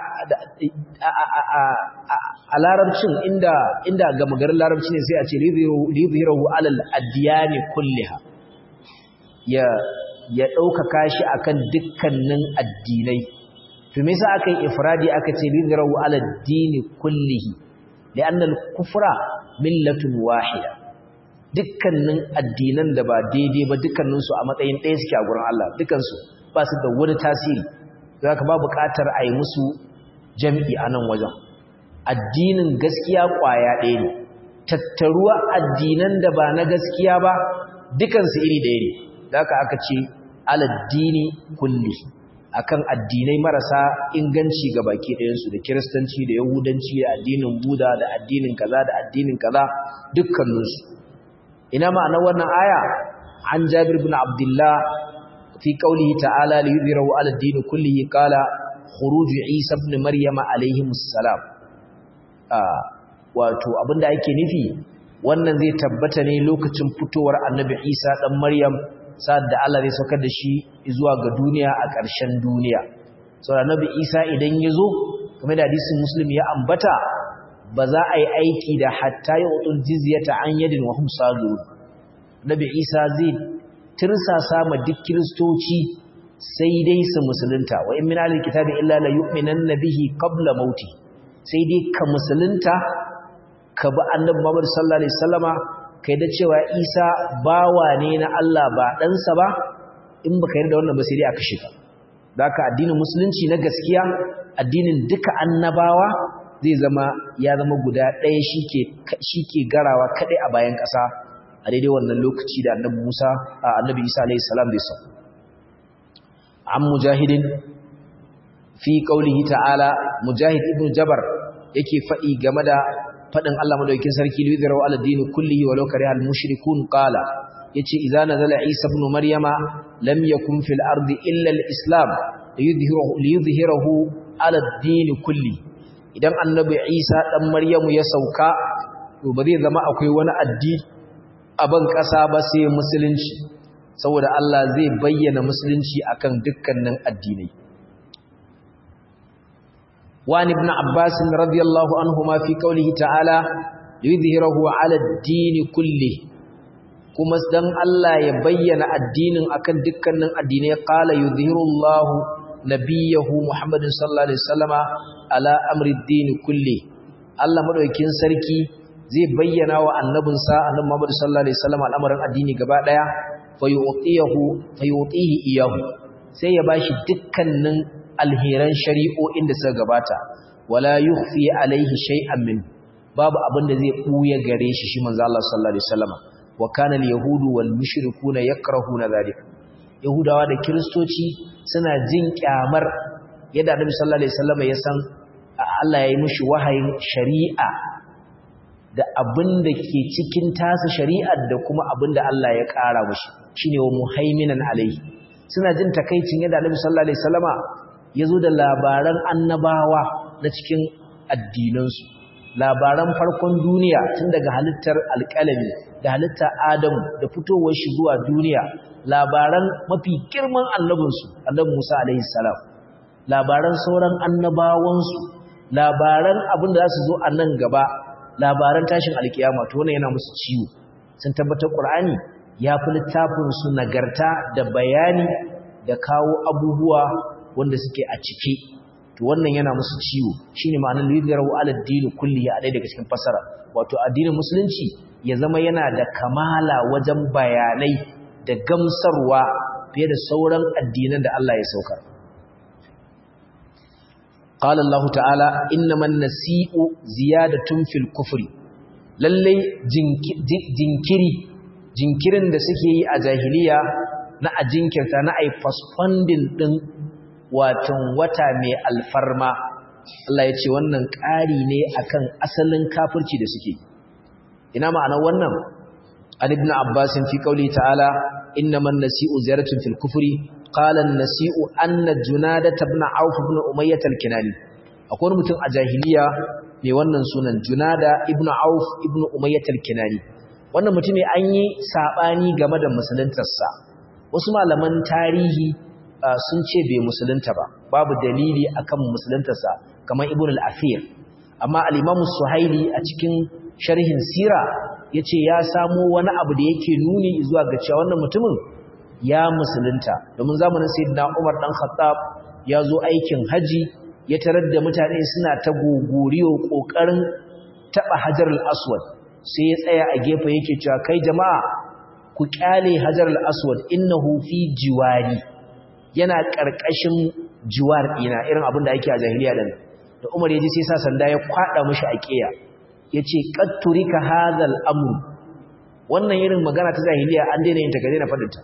a larabcin inda inda ga magarin larabci ne sai a ce lidhirahu alal adyani kulliha ya ya ɗaukaka shi akan dukkanin addinai to me yasa aka yi ifradi aka ce lidhirahu alal dini kullihi li'anna al-kufra millatun wahida dukkanin addinan da ba daidai ba dukkanin su a matsayin ɗaya suke a gurin Allah dukkan su ba su da wani tasiri zaka ba buƙatar a yi musu jami'i a nan wajen addinin gaskiya ƙwaya ɗaya ne tattaruwa addinan da ba na gaskiya ba dukansu iri ɗaya ne zaka aka ce aladdini kulli akan addinai marasa inganci ga baki ɗayansu da kiristanci da yahudanci da addinin buda da addinin kaza da addinin kaza dukkaninsu ina ma'anar wannan aya an jabir bin abdullah fi qawlihi ta'ala li yudhirahu ala ad-din kullihi qala khuruj isa ibn maryam alayhi assalam ah wato abinda ake nufi wannan zai tabbata ne lokacin fitowar annabi isa dan maryam sa'ad da Allah zai saukar da shi zuwa ga duniya a ƙarshen duniya saboda annabi isa idan yazo kamar da hadisin muslim ya ambata ba za a yi aiki da hatta yu'tul jizyata an yadin wa hum sagirun annabi isa zai tirsasa ma duk kristoci sai dai su musulunta wa in min alil kitabi illa la yu'minanna bihi qabla mauti sai dai ka musulunta ka bi annabi Muhammad sallallahu alaihi wasallama kai da cewa Isa bawa ne na Allah ba ɗansa ba in baka yarda wannan ba sai dai aka shiga haka addinin musulunci na gaskiya addinin duka annabawa zai zama ya zama guda ɗaya shike shike garawa kadai a bayan ƙasa a daidai wannan lokaci da annabi Musa annabi Isa alaihi salam bai sa an mujahidin fi qaulihi ta'ala Mujahid ibn Jabar yake fadi game da fadin Allah madaukakin sarki lidhirahu ala dini kullihi walau karihal mushrikun qala yace idza nazala Isa ibn Maryama lam yakun fil ardi illa al-islam liyudhhirahu liyudhhirahu ala dini kulli idan annabi Isa dan Maryamu ya sauka to ba zai zama akwai wani addini a ban kasa ba sai musulunci saboda Allah zai bayyana musulunci akan dukkanin addinai wa ibn Abbas radiyallahu anhuma fi qawlihi ta'ala yudhhirahu 'ala ad-din kulli kuma dan Allah ya bayyana addinin akan dukkanin addinai qala yudhhirullahu nabiyahu Muhammadin sallallahu alaihi wasallama ala amri ad-din kulli Allah madaukakin sarki zai bayyana wa annabinsa annabi Muhammad sallallahu alaihi wasallama al'amarin addini gaba daya fayu'tihi fayu'tihi iyahu sai ya bashi dukkanin alheran shari'o'in da suka gabata wala yukhfi alaihi shay'an min babu abin da zai buya gare shi shi manzo Allah sallallahu alaihi wasallama wa kana al-yahudu wal mushrikuuna yakrahuna dhalika yahudawa da kristoci suna jin kyamar yadda annabi sallallahu alaihi wasallama ya san Allah ya yi mishi wahayin shari'a da abin da ke cikin tasa shari'ar da kuma abin da Allah ya ƙara mishi shine wa muhaiminan alaihi suna jin takaicin yadda annabi sallallahu alaihi wasallama yazo da labaran annabawa na cikin addinansu labaran farkon duniya tun daga halittar alƙalami da halittar Adamu da fitowar shi zuwa duniya labaran mafi girman annabinsu annabi Musa alaihi salam labaran sauran annabawansu labaran abin da za su zo a nan gaba labaran tashin alkiyama to wannan yana musu ciwo sun tabbatar Qur'ani ya fi littafin su nagarta da bayani da kawo abubuwa wanda suke a cike to wannan yana musu ciwo shine ma'anar lidhirahu ala ad-din kulli a dai daga cikin fasara wato addinin musulunci ya zama yana da kamala wajen bayanai da gamsarwa fiye da sauran addinan da Allah ya saukar qala Allah ta'ala innaman nasi'u ziyadatun fil kufri lalle jinkiri jinkirin da suke yi a jahiliya na a jinkirta na ai postponing din watan wata mai alfarma Allah ya ce wannan ƙari ne akan asalin kafirci da suke ina ma'anar wannan an ibn Abbas fi qauli ta'ala innaman nasi'u ziyaratun fil kufri qala an-nasi'u anna Junada ibn Auf ibn Umayyah al-Kinani akwai mutum a jahiliya mai wannan sunan Junada ibn Auf ibn Umayyah al-Kinani wannan mutum ne an yi sabani game da musuluntarsa wasu malaman tarihi sun ce bai musulunta ba babu dalili akan musuluntarsa kamar Ibn al-Athir amma al-Imam Suhaili a cikin sharhin sira yace ya samo wani abu da yake nuni zuwa ga cewa wannan mutumin ya musulunta domin zamanin Sayyidina Umar dan Khattab ya zo aikin haji ya tarar da mutane suna ta gogoriyo kokarin taba Hajar al-Aswad sai ya tsaya a gefe yake cewa kai jama'a ku kyale Hajar al-Aswad innahu fi jiwari yana ƙarƙashin jiwar ɗina irin abin da ake a jahiliya ɗin da Umar ya ji sai sa sanda ya kwaɗa mashi a ƙeya ya ce ƙatturika hazal amur wannan irin magana ta jahiliya an daina yin ta ka daina faɗinta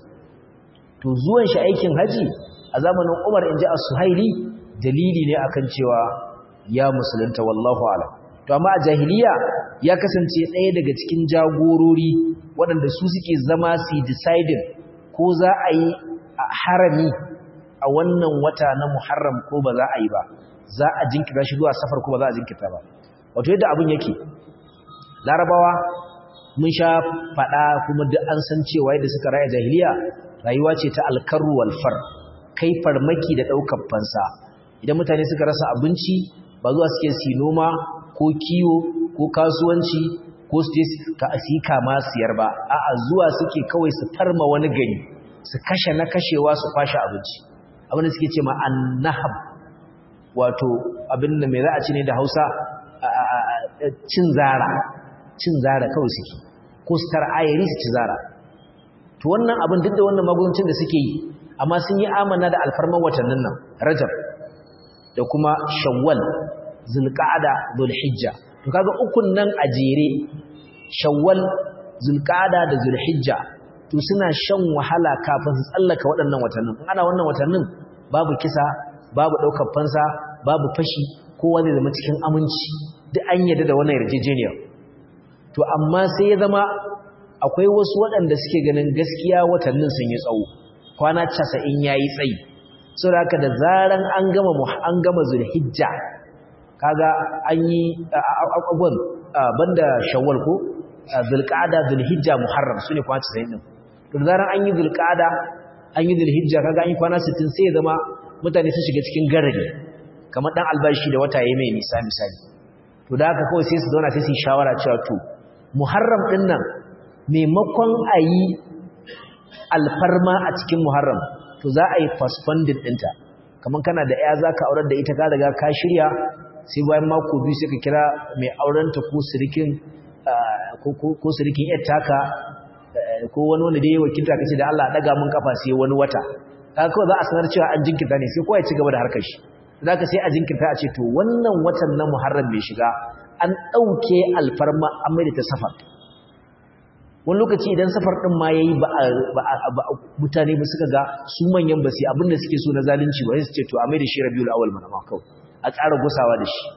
to zuwan shi aikin haji a zamanin Umar in ji a Suhaili dalili ne akan cewa ya musulunta wallahu alam to amma a jahiliya ya kasance ɗaya daga cikin jagorori waɗanda su suke zama su deciding ko za a yi harami a wannan wata na Muharram ko ba za a yi ba za a jinkirta shi zuwa Safar ko ba za a jinkirta ba wato yadda abin yake Larabawa mun sha fada kuma duk an san cewa yadda suka rayu jahiliya rayuwa ce ta alkarru wal far kai farmaki da daukar fansa idan mutane suka rasa abinci ba zuwa suke su noma ko kiwo ko kasuwanci ko su je ka asika ma siyar ba a'a zuwa suke kawai su farma wani gari su kashe na kashewa su kwashe abinci abinda suke ce ma annahab wato abinda mai za a ci ne da Hausa cin zara cin zara kawai suke ko su tar ayari su ci zara to wannan abin duk da wannan magudancin da suke yi amma sun yi amana da alfarman watannin nan Rajab da kuma Shawwal Zulqa'ada Zulhijja to kaga ukun nan a jere Shawwal Zulqa'ada da Zulhijja to suna shan wahala kafin su tsallaka waɗannan watannin in ana wannan watannin babu kisa babu daukar fansa babu fashi kowa zai zama cikin aminci duk an yarda da wannan yarjejeniya to amma sai ya zama akwai wasu waɗanda suke ganin gaskiya watannin sun yi tsawo kwana casa'in yayi tsayi saboda haka da zaran an gama an gama zulhijja kaga an yi abubuwan banda shawwal ko zulqa'ada zulhijja muharram sune kwana casa'in din to da zaran an yi zulqa'ada an yi zulhijja kaga an yi kwana sittin sai ya zama mutane sun shiga cikin garari kamar dan albashi da wata yayi mai nisa misali to da haka kawai sai su zauna sai su shawara cewa to muharram din nan maimakon ayi alfarma a cikin muharram to za a yi postponing dinta kamar kana da ya zaka aurar da ita ka daga ka shirya sai bayan mako biyu sai ka kira mai aurenta ko sirikin ko sirikin yattaka ko wani wanda da yayi wakilta kace da Allah daga mun kafa sai wani wata kaga kawai za a sanar cewa an jinkirta ne sai kowa ya ci gaba da harkar shi zaka sai a jinkirta a ce to wannan watan na Muharram mai shiga an dauke alfarma an mai da ta safar wani lokaci idan safar din ma yayi ba mutane ba suka ga su manyan ba sai abinda suke so na zalunci ba sai su ce to a mai da shi Rabiul Awwal mana ma kawai a tsara gusawa da shi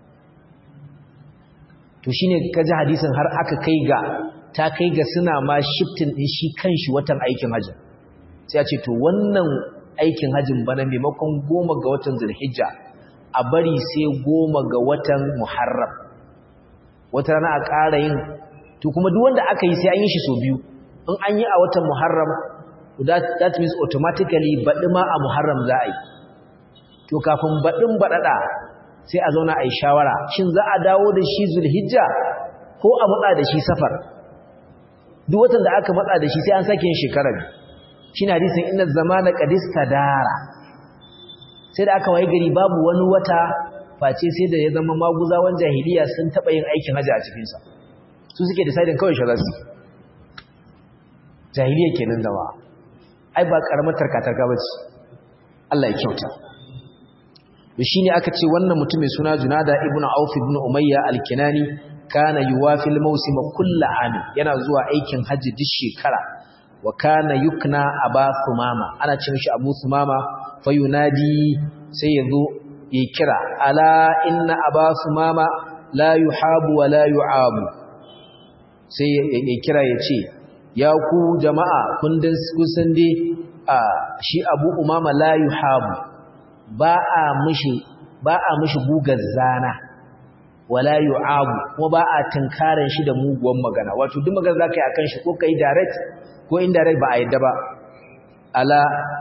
to shine kaji hadisin har aka kai ga ta kai ga suna ma shifting din shi kanshi watan aikin hajji sai a ce to wannan aikin hajjin bana maimakon goma ga watan Zulhijja a bari sai goma ga watan Muharram wata rana a ƙara yin to kuma duk wanda aka yi sai an yi shi so biyu in an yi a watan Muharram that, that means automatically baɗi ma a Muharram za a yi to kafin baɗin baɗaɗa sai a zauna a yi shawara shin za a dawo da shi Zulhijja ko a matsa da shi Safar duk watan da aka matsa da shi sai an sake yin shekara biyu shine hadisin inna zamana qad istadara sai da aka waye gari babu wani wata face sai da ya zama maguzawan jahiliya sun taba yin aikin haji a cikin sa su suke deciding kawai sharazi jahiliya kenan zama ai ba karamar tarkatarka bace Allah ya kyauta shine aka ce wannan mutum mai suna Junada ibn Auf ibn Umayya al-Kinani kana yuwafil mawsima kullu amin yana zuwa aikin haji duk shekara wa kana yukna aba thumama ana ce mishi abu thumama fayunadi sai yazo ya kira ala inna aba thumama la yuhabu wa la yu'abu sai ya kira yace ya ku jama'a kun dan kusan dai shi abu umama la yuhabu ba a mishi ba a mishi gugar zana wala yu'abu kuma ba a tunkaran shi da muguwan magana wato duk magana zaka yi akan shi ko kai direct ko indirect ba a yadda ba ala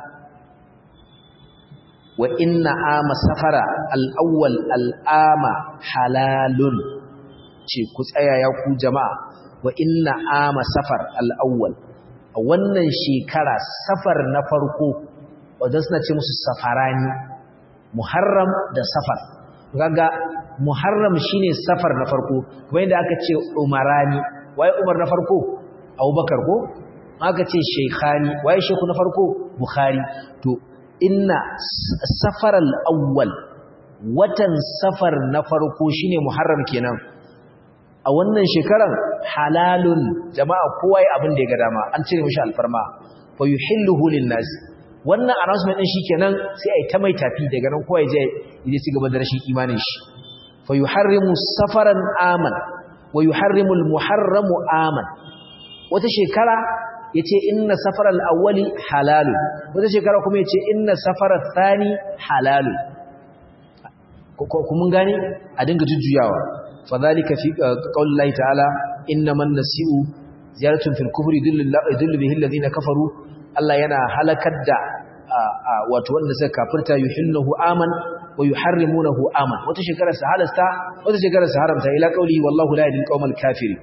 wa inna ama safara al-awwal al-ama halalun ce ku tsaya ya ku jama'a wa inna ama safar al-awwal a wannan shekara safar na farko wanda suna ce musu safarani muharram da safar kaga muharram shine safar na farko kuma inda aka ce umarani wai umar na farko abubakar ko aka ce shaykhani wai sheku na farko bukhari to inna safar al-awwal watan safar na farko shine muharram kenan a wannan shekaran halalun jama'a kowa ya abin da ya ga dama an cire mishi alfarma fa yuhilluhu lin-nas wannan announcement din shikenan sai ai ta mai tafi daga nan kowa ya je ya ci gaba da rashin imanin shi fa yuharrimu safaran aman wa yuharrimu al-muharramu aman wata shekara yace inna safaral awwali halalun wata shekara kuma yace inna safarat thani halalun ko mun gane a dinga jujjuyawa fadhalika fi qaulillahi ta'ala innaman nasi'u ziyaratun fil kufri yudillu bihi alladhina kafaru Allah yana halakar da wato wanda suka kafirta yuhilluhu aman wa yuharrimunahu aman wata shekara su halasta wata shekara su haramta ila qaulihi wallahu la yahdil qaumal kafirin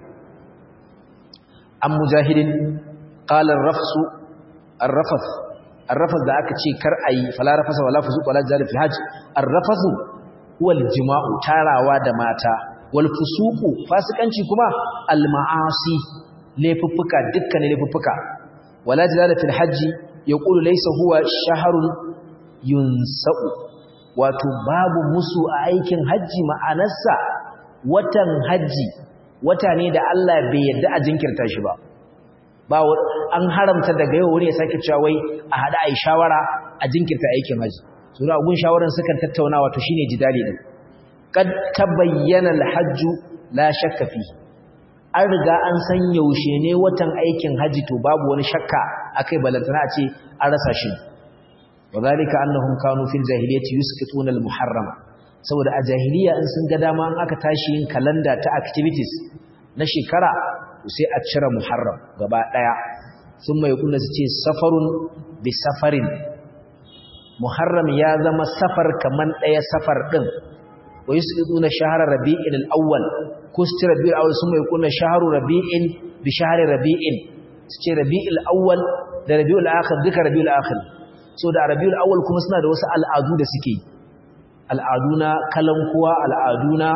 am mujahidin qala ar-rafsu ar-rafath ar-rafath da aka ce kar ayi fala rafasa wala fusuq wala jari fil hajj ar-rafathu huwa al-jima'u tarawa da mata wal fusuqu fasikanci kuma al-ma'asi laifuffuka dukkan laifuffuka wala jari fil hajj yaqulu laysa huwa shahrun yunsa'u wato babu musu a aikin haji ma'anarsa watan haji wata ne da Allah bai yarda a jinkirta shi ba ba an haramta daga yau wani ya sake cewa wai a hada ai shawara a jinkirta aikin haji su da gun shawaran sukan tattauna wato shine jidali din kad tabayyana al-hajj la shakka fi an riga an san yaushe ne watan aikin haji to babu wani shakka akai balantana a ce an rasa shi wadhalika annahum kanu fil jahiliyyati yusqituna al-muharrama saboda a jahiliya in sun ga dama an aka tashi yin kalanda ta activities na shekara sai a cire muharram gaba daya sun mai kunna su ce safarun bi safarin muharram ya zama safar kaman daya safar din wa yusqituna shahra rabi'il al-awwal ko su cire rabi'il awwal sun mai kunna shahru rabi'in bi shahri rabi'in su ce rabi'il awwal da rabi'ul akhir duka rabi'ul akhir so da rabi'ul awwal kuma suna da wasu al'adu da suke al'adu na kalankuwa al'adu na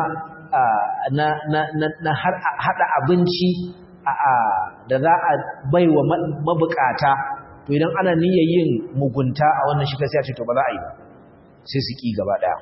na hada abinci da za a baiwa mabukata to idan ana niyyar yin mugunta a wannan shiga sai a ce to ba za a yi ba sai su ki gaba daya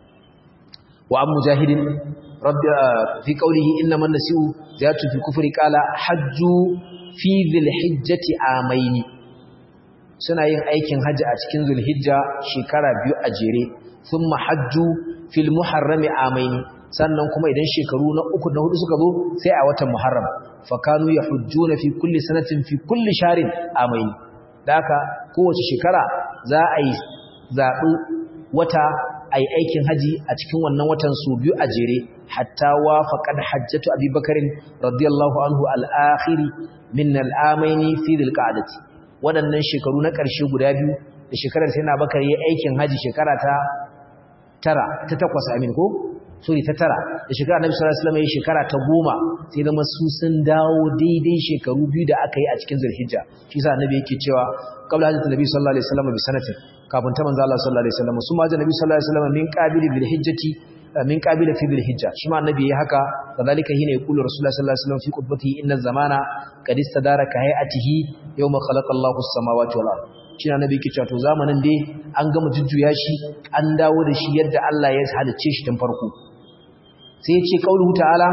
wa am mujahidin rabbi fi qawlihi innaman nasiu zatu fi kufri qala hajju fi dhil hijjati amaini suna yin aikin haji a cikin zulhijja shekara biyu a jere thumma hajju fil muharrami amaini sannan kuma idan shekaru na uku na hudu suka zo sai a watan muharram fa kanu yahujjuna fi kulli sanatin fi kulli sharin amaini daka kowace shekara za a yi zabi wata ai aikin haji a cikin wannan watan su biyu a jere hatta wafaqad hajjatu abubakarin radiyallahu anhu al-akhir min al-amaini fi dhil-qa'dati wadannan shekaru na ƙarshe guda biyu da shekarar sai na bakar yi aikin haji shekara ta tara ta takwas amin ko sori ta tara da shekara annabi sallallahu alaihi wasallam yi shekara ta goma sai zama su sun dawo daidai shekaru biyu da aka yi a cikin zulhijja shi yasa annabi yake cewa qabla hajjati nabi sallallahu alaihi wasallam bi sanatin kafin ta manzo Allah sallallahu alaihi wasallam su ma da nabi sallallahu alaihi wasallam min qabili bil hijjati min qabili fi bil hijja shi ma annabi yayi haka kadalika hina yaqulu rasulullah sallallahu alaihi wasallam fi qutbatihi inna zamana qad istadaraka hayatihi yawma khalaqa Allahu as-samawati wal ardh shi na nabi kicewa to zamanin dai an gama jujjuya shi an dawo da shi yadda Allah ya halicce shi tun farko sai ya ce qauluhu ta'ala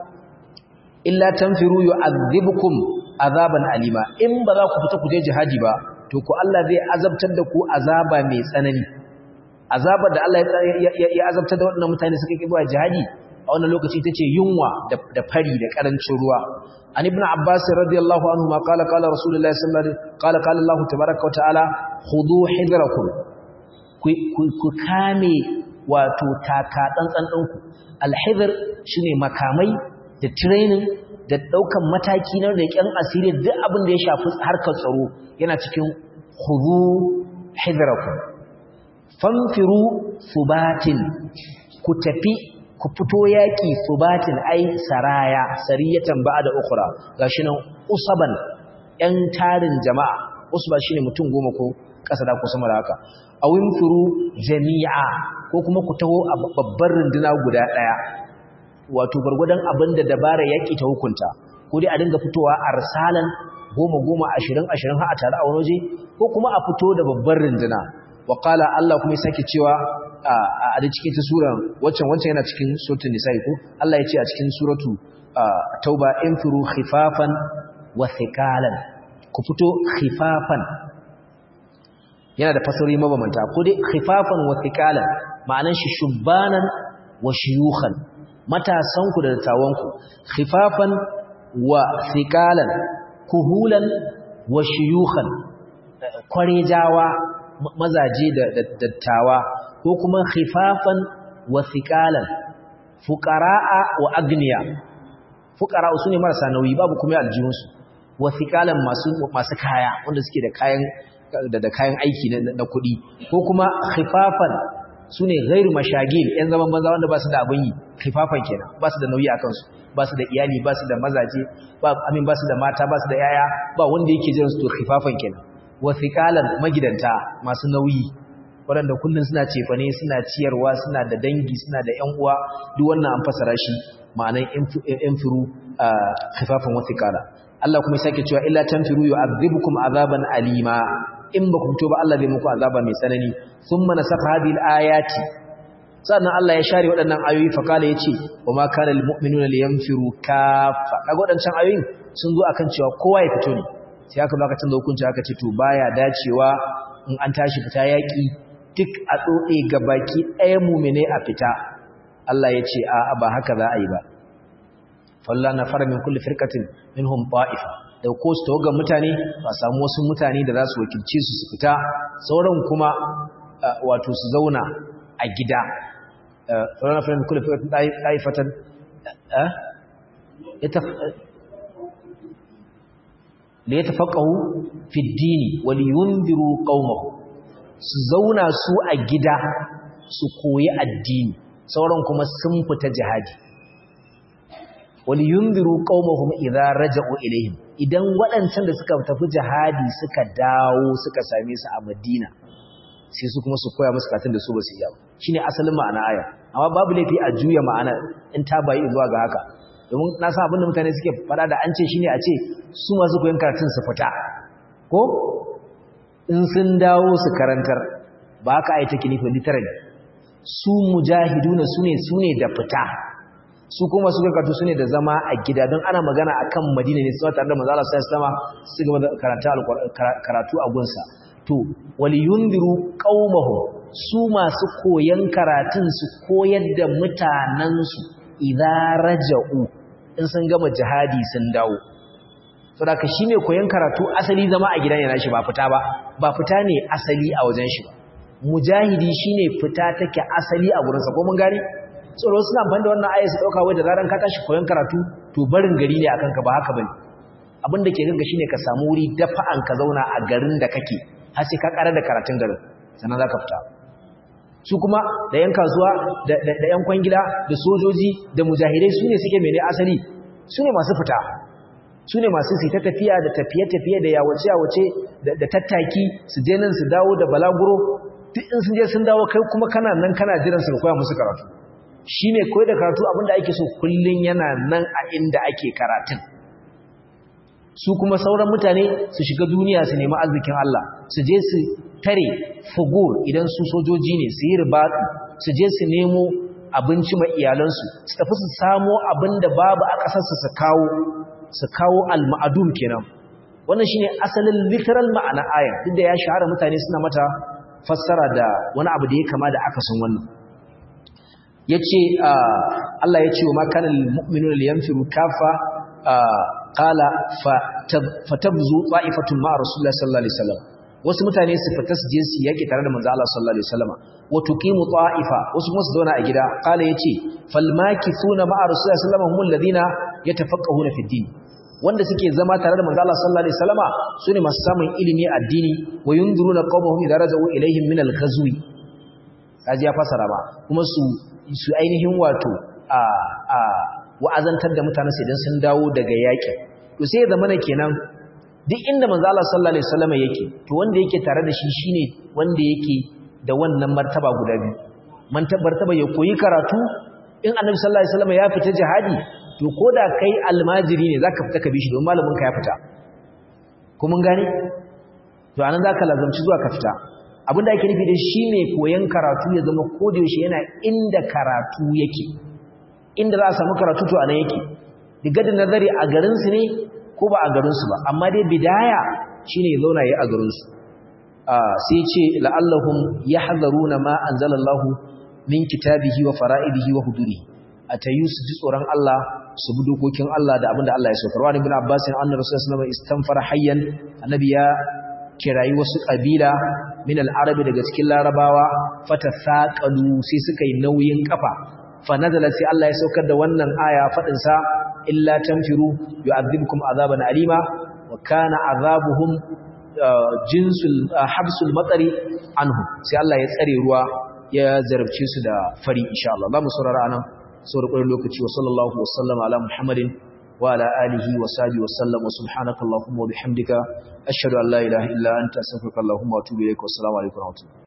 illa tanfiru yu'adhibukum azaban alima in ba za ku fita ku je jihadi ba to ku Allah zai azabtar da ku azaba mai tsanani azabar da Allah ya azabtar da waɗannan mutane suka ki zuwa jihadi a wannan lokaci tace yunwa da fari da karancin ruwa an ibn abbas radiyallahu anhu ma qala qala rasulullahi sallallahu alaihi wasallam qala qala Allah tabaaraka wa ta'ala khudu hidrakum ku kame wato taka tsantsan ɗinku al-hidr shine makamai da training da daukan mataki na leƙen asiri duk abin da ya shafi harkar tsaro yana cikin khudu hidrakum fanfiru subatin ku tafi ku fito yaki subatin ai saraya sariyatan ba'da ukhra gashi nan usaban yan tarin jama'a usba shine mutum goma ko kasa da ko sama da haka awinfiru jami'a ko kuma ku taho a babbar runduna guda daya wato gurgudan abinda dabara yaki ta hukunta ko dai a dinga fitowa arsalan goma goma ashirin ashirin har a tare a wani waje ko kuma a fito da babbar runduna wa qala Allah kuma ya sake cewa a da cikin sura waccan wancan yana cikin suratul nisa'i ko Allah ya ce a cikin suratu tauba infiru khifafan wa thiqalan ku fito khifafan yana da fasari mabamanta ko dai khifafan wa thiqalan ma'anan shi shubbanan wa shuyukhan matasan ku da dattawan ku khifafan wa thiqalan kuhulan wa shuyukhan kwarejawa mazaje da dattawa ko kuma khifafan wa thiqalan fuqara'a wa agniya fuqara su ne marasa nauyi babu kuma aljihunsu wa thiqalan masu masu kaya wanda suke da kayan da, da kayan aiki na, na kuɗi ko kuma khifafan su ne ghairu mashagil yan zaman banza wanda ba su da abin yi khifafan kenan ba su da nauyi akan su ba su da iyali ba su da mazaje ba amin ba su da mata ba su da yaya ba wanda yake jiran su to khifafan kenan wa thiqalan magidanta masu nauyi waɗanda kullun suna cefane suna ciyarwa suna da dangi suna da ƴan uwa duk wannan an fasara shi ma'anan infiru khifafan wa thiqala Allah kuma sake cewa illa tanfiru yu'adhibukum azaban alima in ba ku fito ba Allah zai muku azaba mai tsanani thumma nasakha hadhihi al-ayati sannan Allah ya share waɗannan ayoyi fa kala yace wa ma kana lil mu'minuna liyanfiru kaffa kaga waɗancan ayoyin sun zo akan cewa kowa ya fito ne sai aka baka canza hukunci aka ce to baya dacewa in an tashi fita yaki duk a dode gabaki ɗaya mu'mine a fita Allah ya ce a ba haka za a yi ba falla na fara min kulli firqatin minhum ta'ifa da ko su tawaga mutane ba samu wasu mutane da za su wakilce su su fita sauran kuma wato su zauna a gida falla na fara min kulli firqatin ta'ifatan eh ita liyatafaqahu fi ad-din wa liyunziru qaumahum su zauna su a gida su koyi addini sauran kuma sun fita jihadi wal yunziru qaumahum idza raja'u ilayhim idan waɗancan da suka tafi jihadi suka dawo suka same su a Madina sai su kuma su koya musu katin da su ba su iya ba shine asalin ma'ana aya amma babu laifi a juya ma'ana in ta bayi zuwa ga haka domin na san abinda mutane suke fada da an ce shine a ce su masu koyon karatun su fita ko in sun dawo su karantar ba haka ai take nufi literally su mujahiduna sune sune da fita su kuma su karatu sune da zama a gida don ana magana akan Madina ne sai tare da manzo Allah sallallahu alaihi wasallam su gaba da karatu karatu a gunsa to waliyundiru qaumahum su masu koyan karatun su koyar da mutanen su idza raja'u in sun gama jihadi sun dawo saboda shi ne koyan karatu asali zama a gidan yana shi ba fita ba ba fita ne asali a wajen shi ba mujahidi shine fita take asali a gurinsa ko mun gane tsoro suna amfani da wannan ayat su dauka wai da zaran ka tashi koyon karatu to barin gari ne akan ka ba haka bane abin da ke ganka shine ka samu wuri dafa'an ka zauna a garin da kake har sai ka ƙara da karatun garin sannan zaka fita su kuma da yan kasuwa da da yan kwangila da sojoji da mujahidai sune suke mene asali sune masu fita sune masu su ta tafiya da tafiye-tafiye da yawace-yawace da tattaki su je nan su dawo da balaguro duk in sun je sun dawo kai kuma kana nan kana jiran su koya musu karatu shine koyi da karatu abinda ake so kullun yana nan a inda ake karatun su kuma sauran mutane su shiga duniya su nemi arzikin Allah su je su tare fugur idan su sojoji ne su yi ribatu su je su nemo abinci ma iyalansu su tafi su samo abinda babu a ƙasarsu su kawo su kawo al-ma'adum kenan wannan shine asalin literal ma'ana aya duk da ya shahara mutane suna mata fassara da wani abu da ya kama da aka san wannan yace Allah yace wa ma kana lil mu'minuna liyanfiru kafa qala fatabzu ta'ifatun ma'a rasulullah sallallahu alaihi wasallam wasu mutane su fita su je su yaki tare da manzo Allah sallallahu alaihi wasallam wa tuqimu ta'ifa wasu kuma su zauna a gida qala yace falmakithuna ma'a rasulullah sallallahu alaihi wasallam humul ladina yatafaqahuna fi din wanda suke zama tare da manzo Allah sallallahu alaihi wasallama sune masu samun ilimi addini wa yunzuruna qaumahum idza raja'u ilaihim min al-ghazwi kaji ya fasara ba kuma su su ainihin wato a a wa'azantar da mutane sai idan sun dawo daga yaki to sai ya zamana kenan duk inda manzo Allah sallallahu alaihi wasallama yake to wanda yake tare da shi shine wanda yake da wannan martaba guda biyu martaba ya koyi karatu in annabi sallallahu alaihi wasallama ya fita jihadi to koda kai almajiri ne zaka fita ka bi shi don malamin ka ya fita ko mun gane to anan zaka lazamci zuwa ka fita abinda ake nufi da shine koyan karatu ya zama koda yaushe yana inda karatu yake inda za a samu karatu to anan yake diga da nazari a garin su ne ko ba a garin su ba amma dai bidaya shine ya zauna yayi a garin su ah sai ce la'allahum yahzaruna ma anzalallahu min kitabihi wa fara'idihi wa hududihi atayu su ji tsoron Allah su bi dokokin Allah da abinda Allah ya saukar wa ibn Abbas anna rasulullahi sallallahu alaihi wasallam istanfara hayyan annabi ya kirayi wasu kabila min al-arabi daga cikin larabawa fatasaqalu sai suka yi nauyin kafa fa nazala sai Allah ya saukar da wannan aya fadin sa illa tanfiru yu'adhibukum azaban alima wa kana azabuhum jinsul habsul matari anhu sai Allah ya tsare ruwa ya zarabce su da fari insha Allah za mu saurara anan saurara lokaci wa sallallahu wa sallama ala muhammadin wa ala alihi wa sahbihi wa sallam wa subhanaka allahumma wa bihamdika ashhadu an la ilaha illa anta astaghfiruka wa atubu ilaik wa assalamu alaikum wa rahmatullahi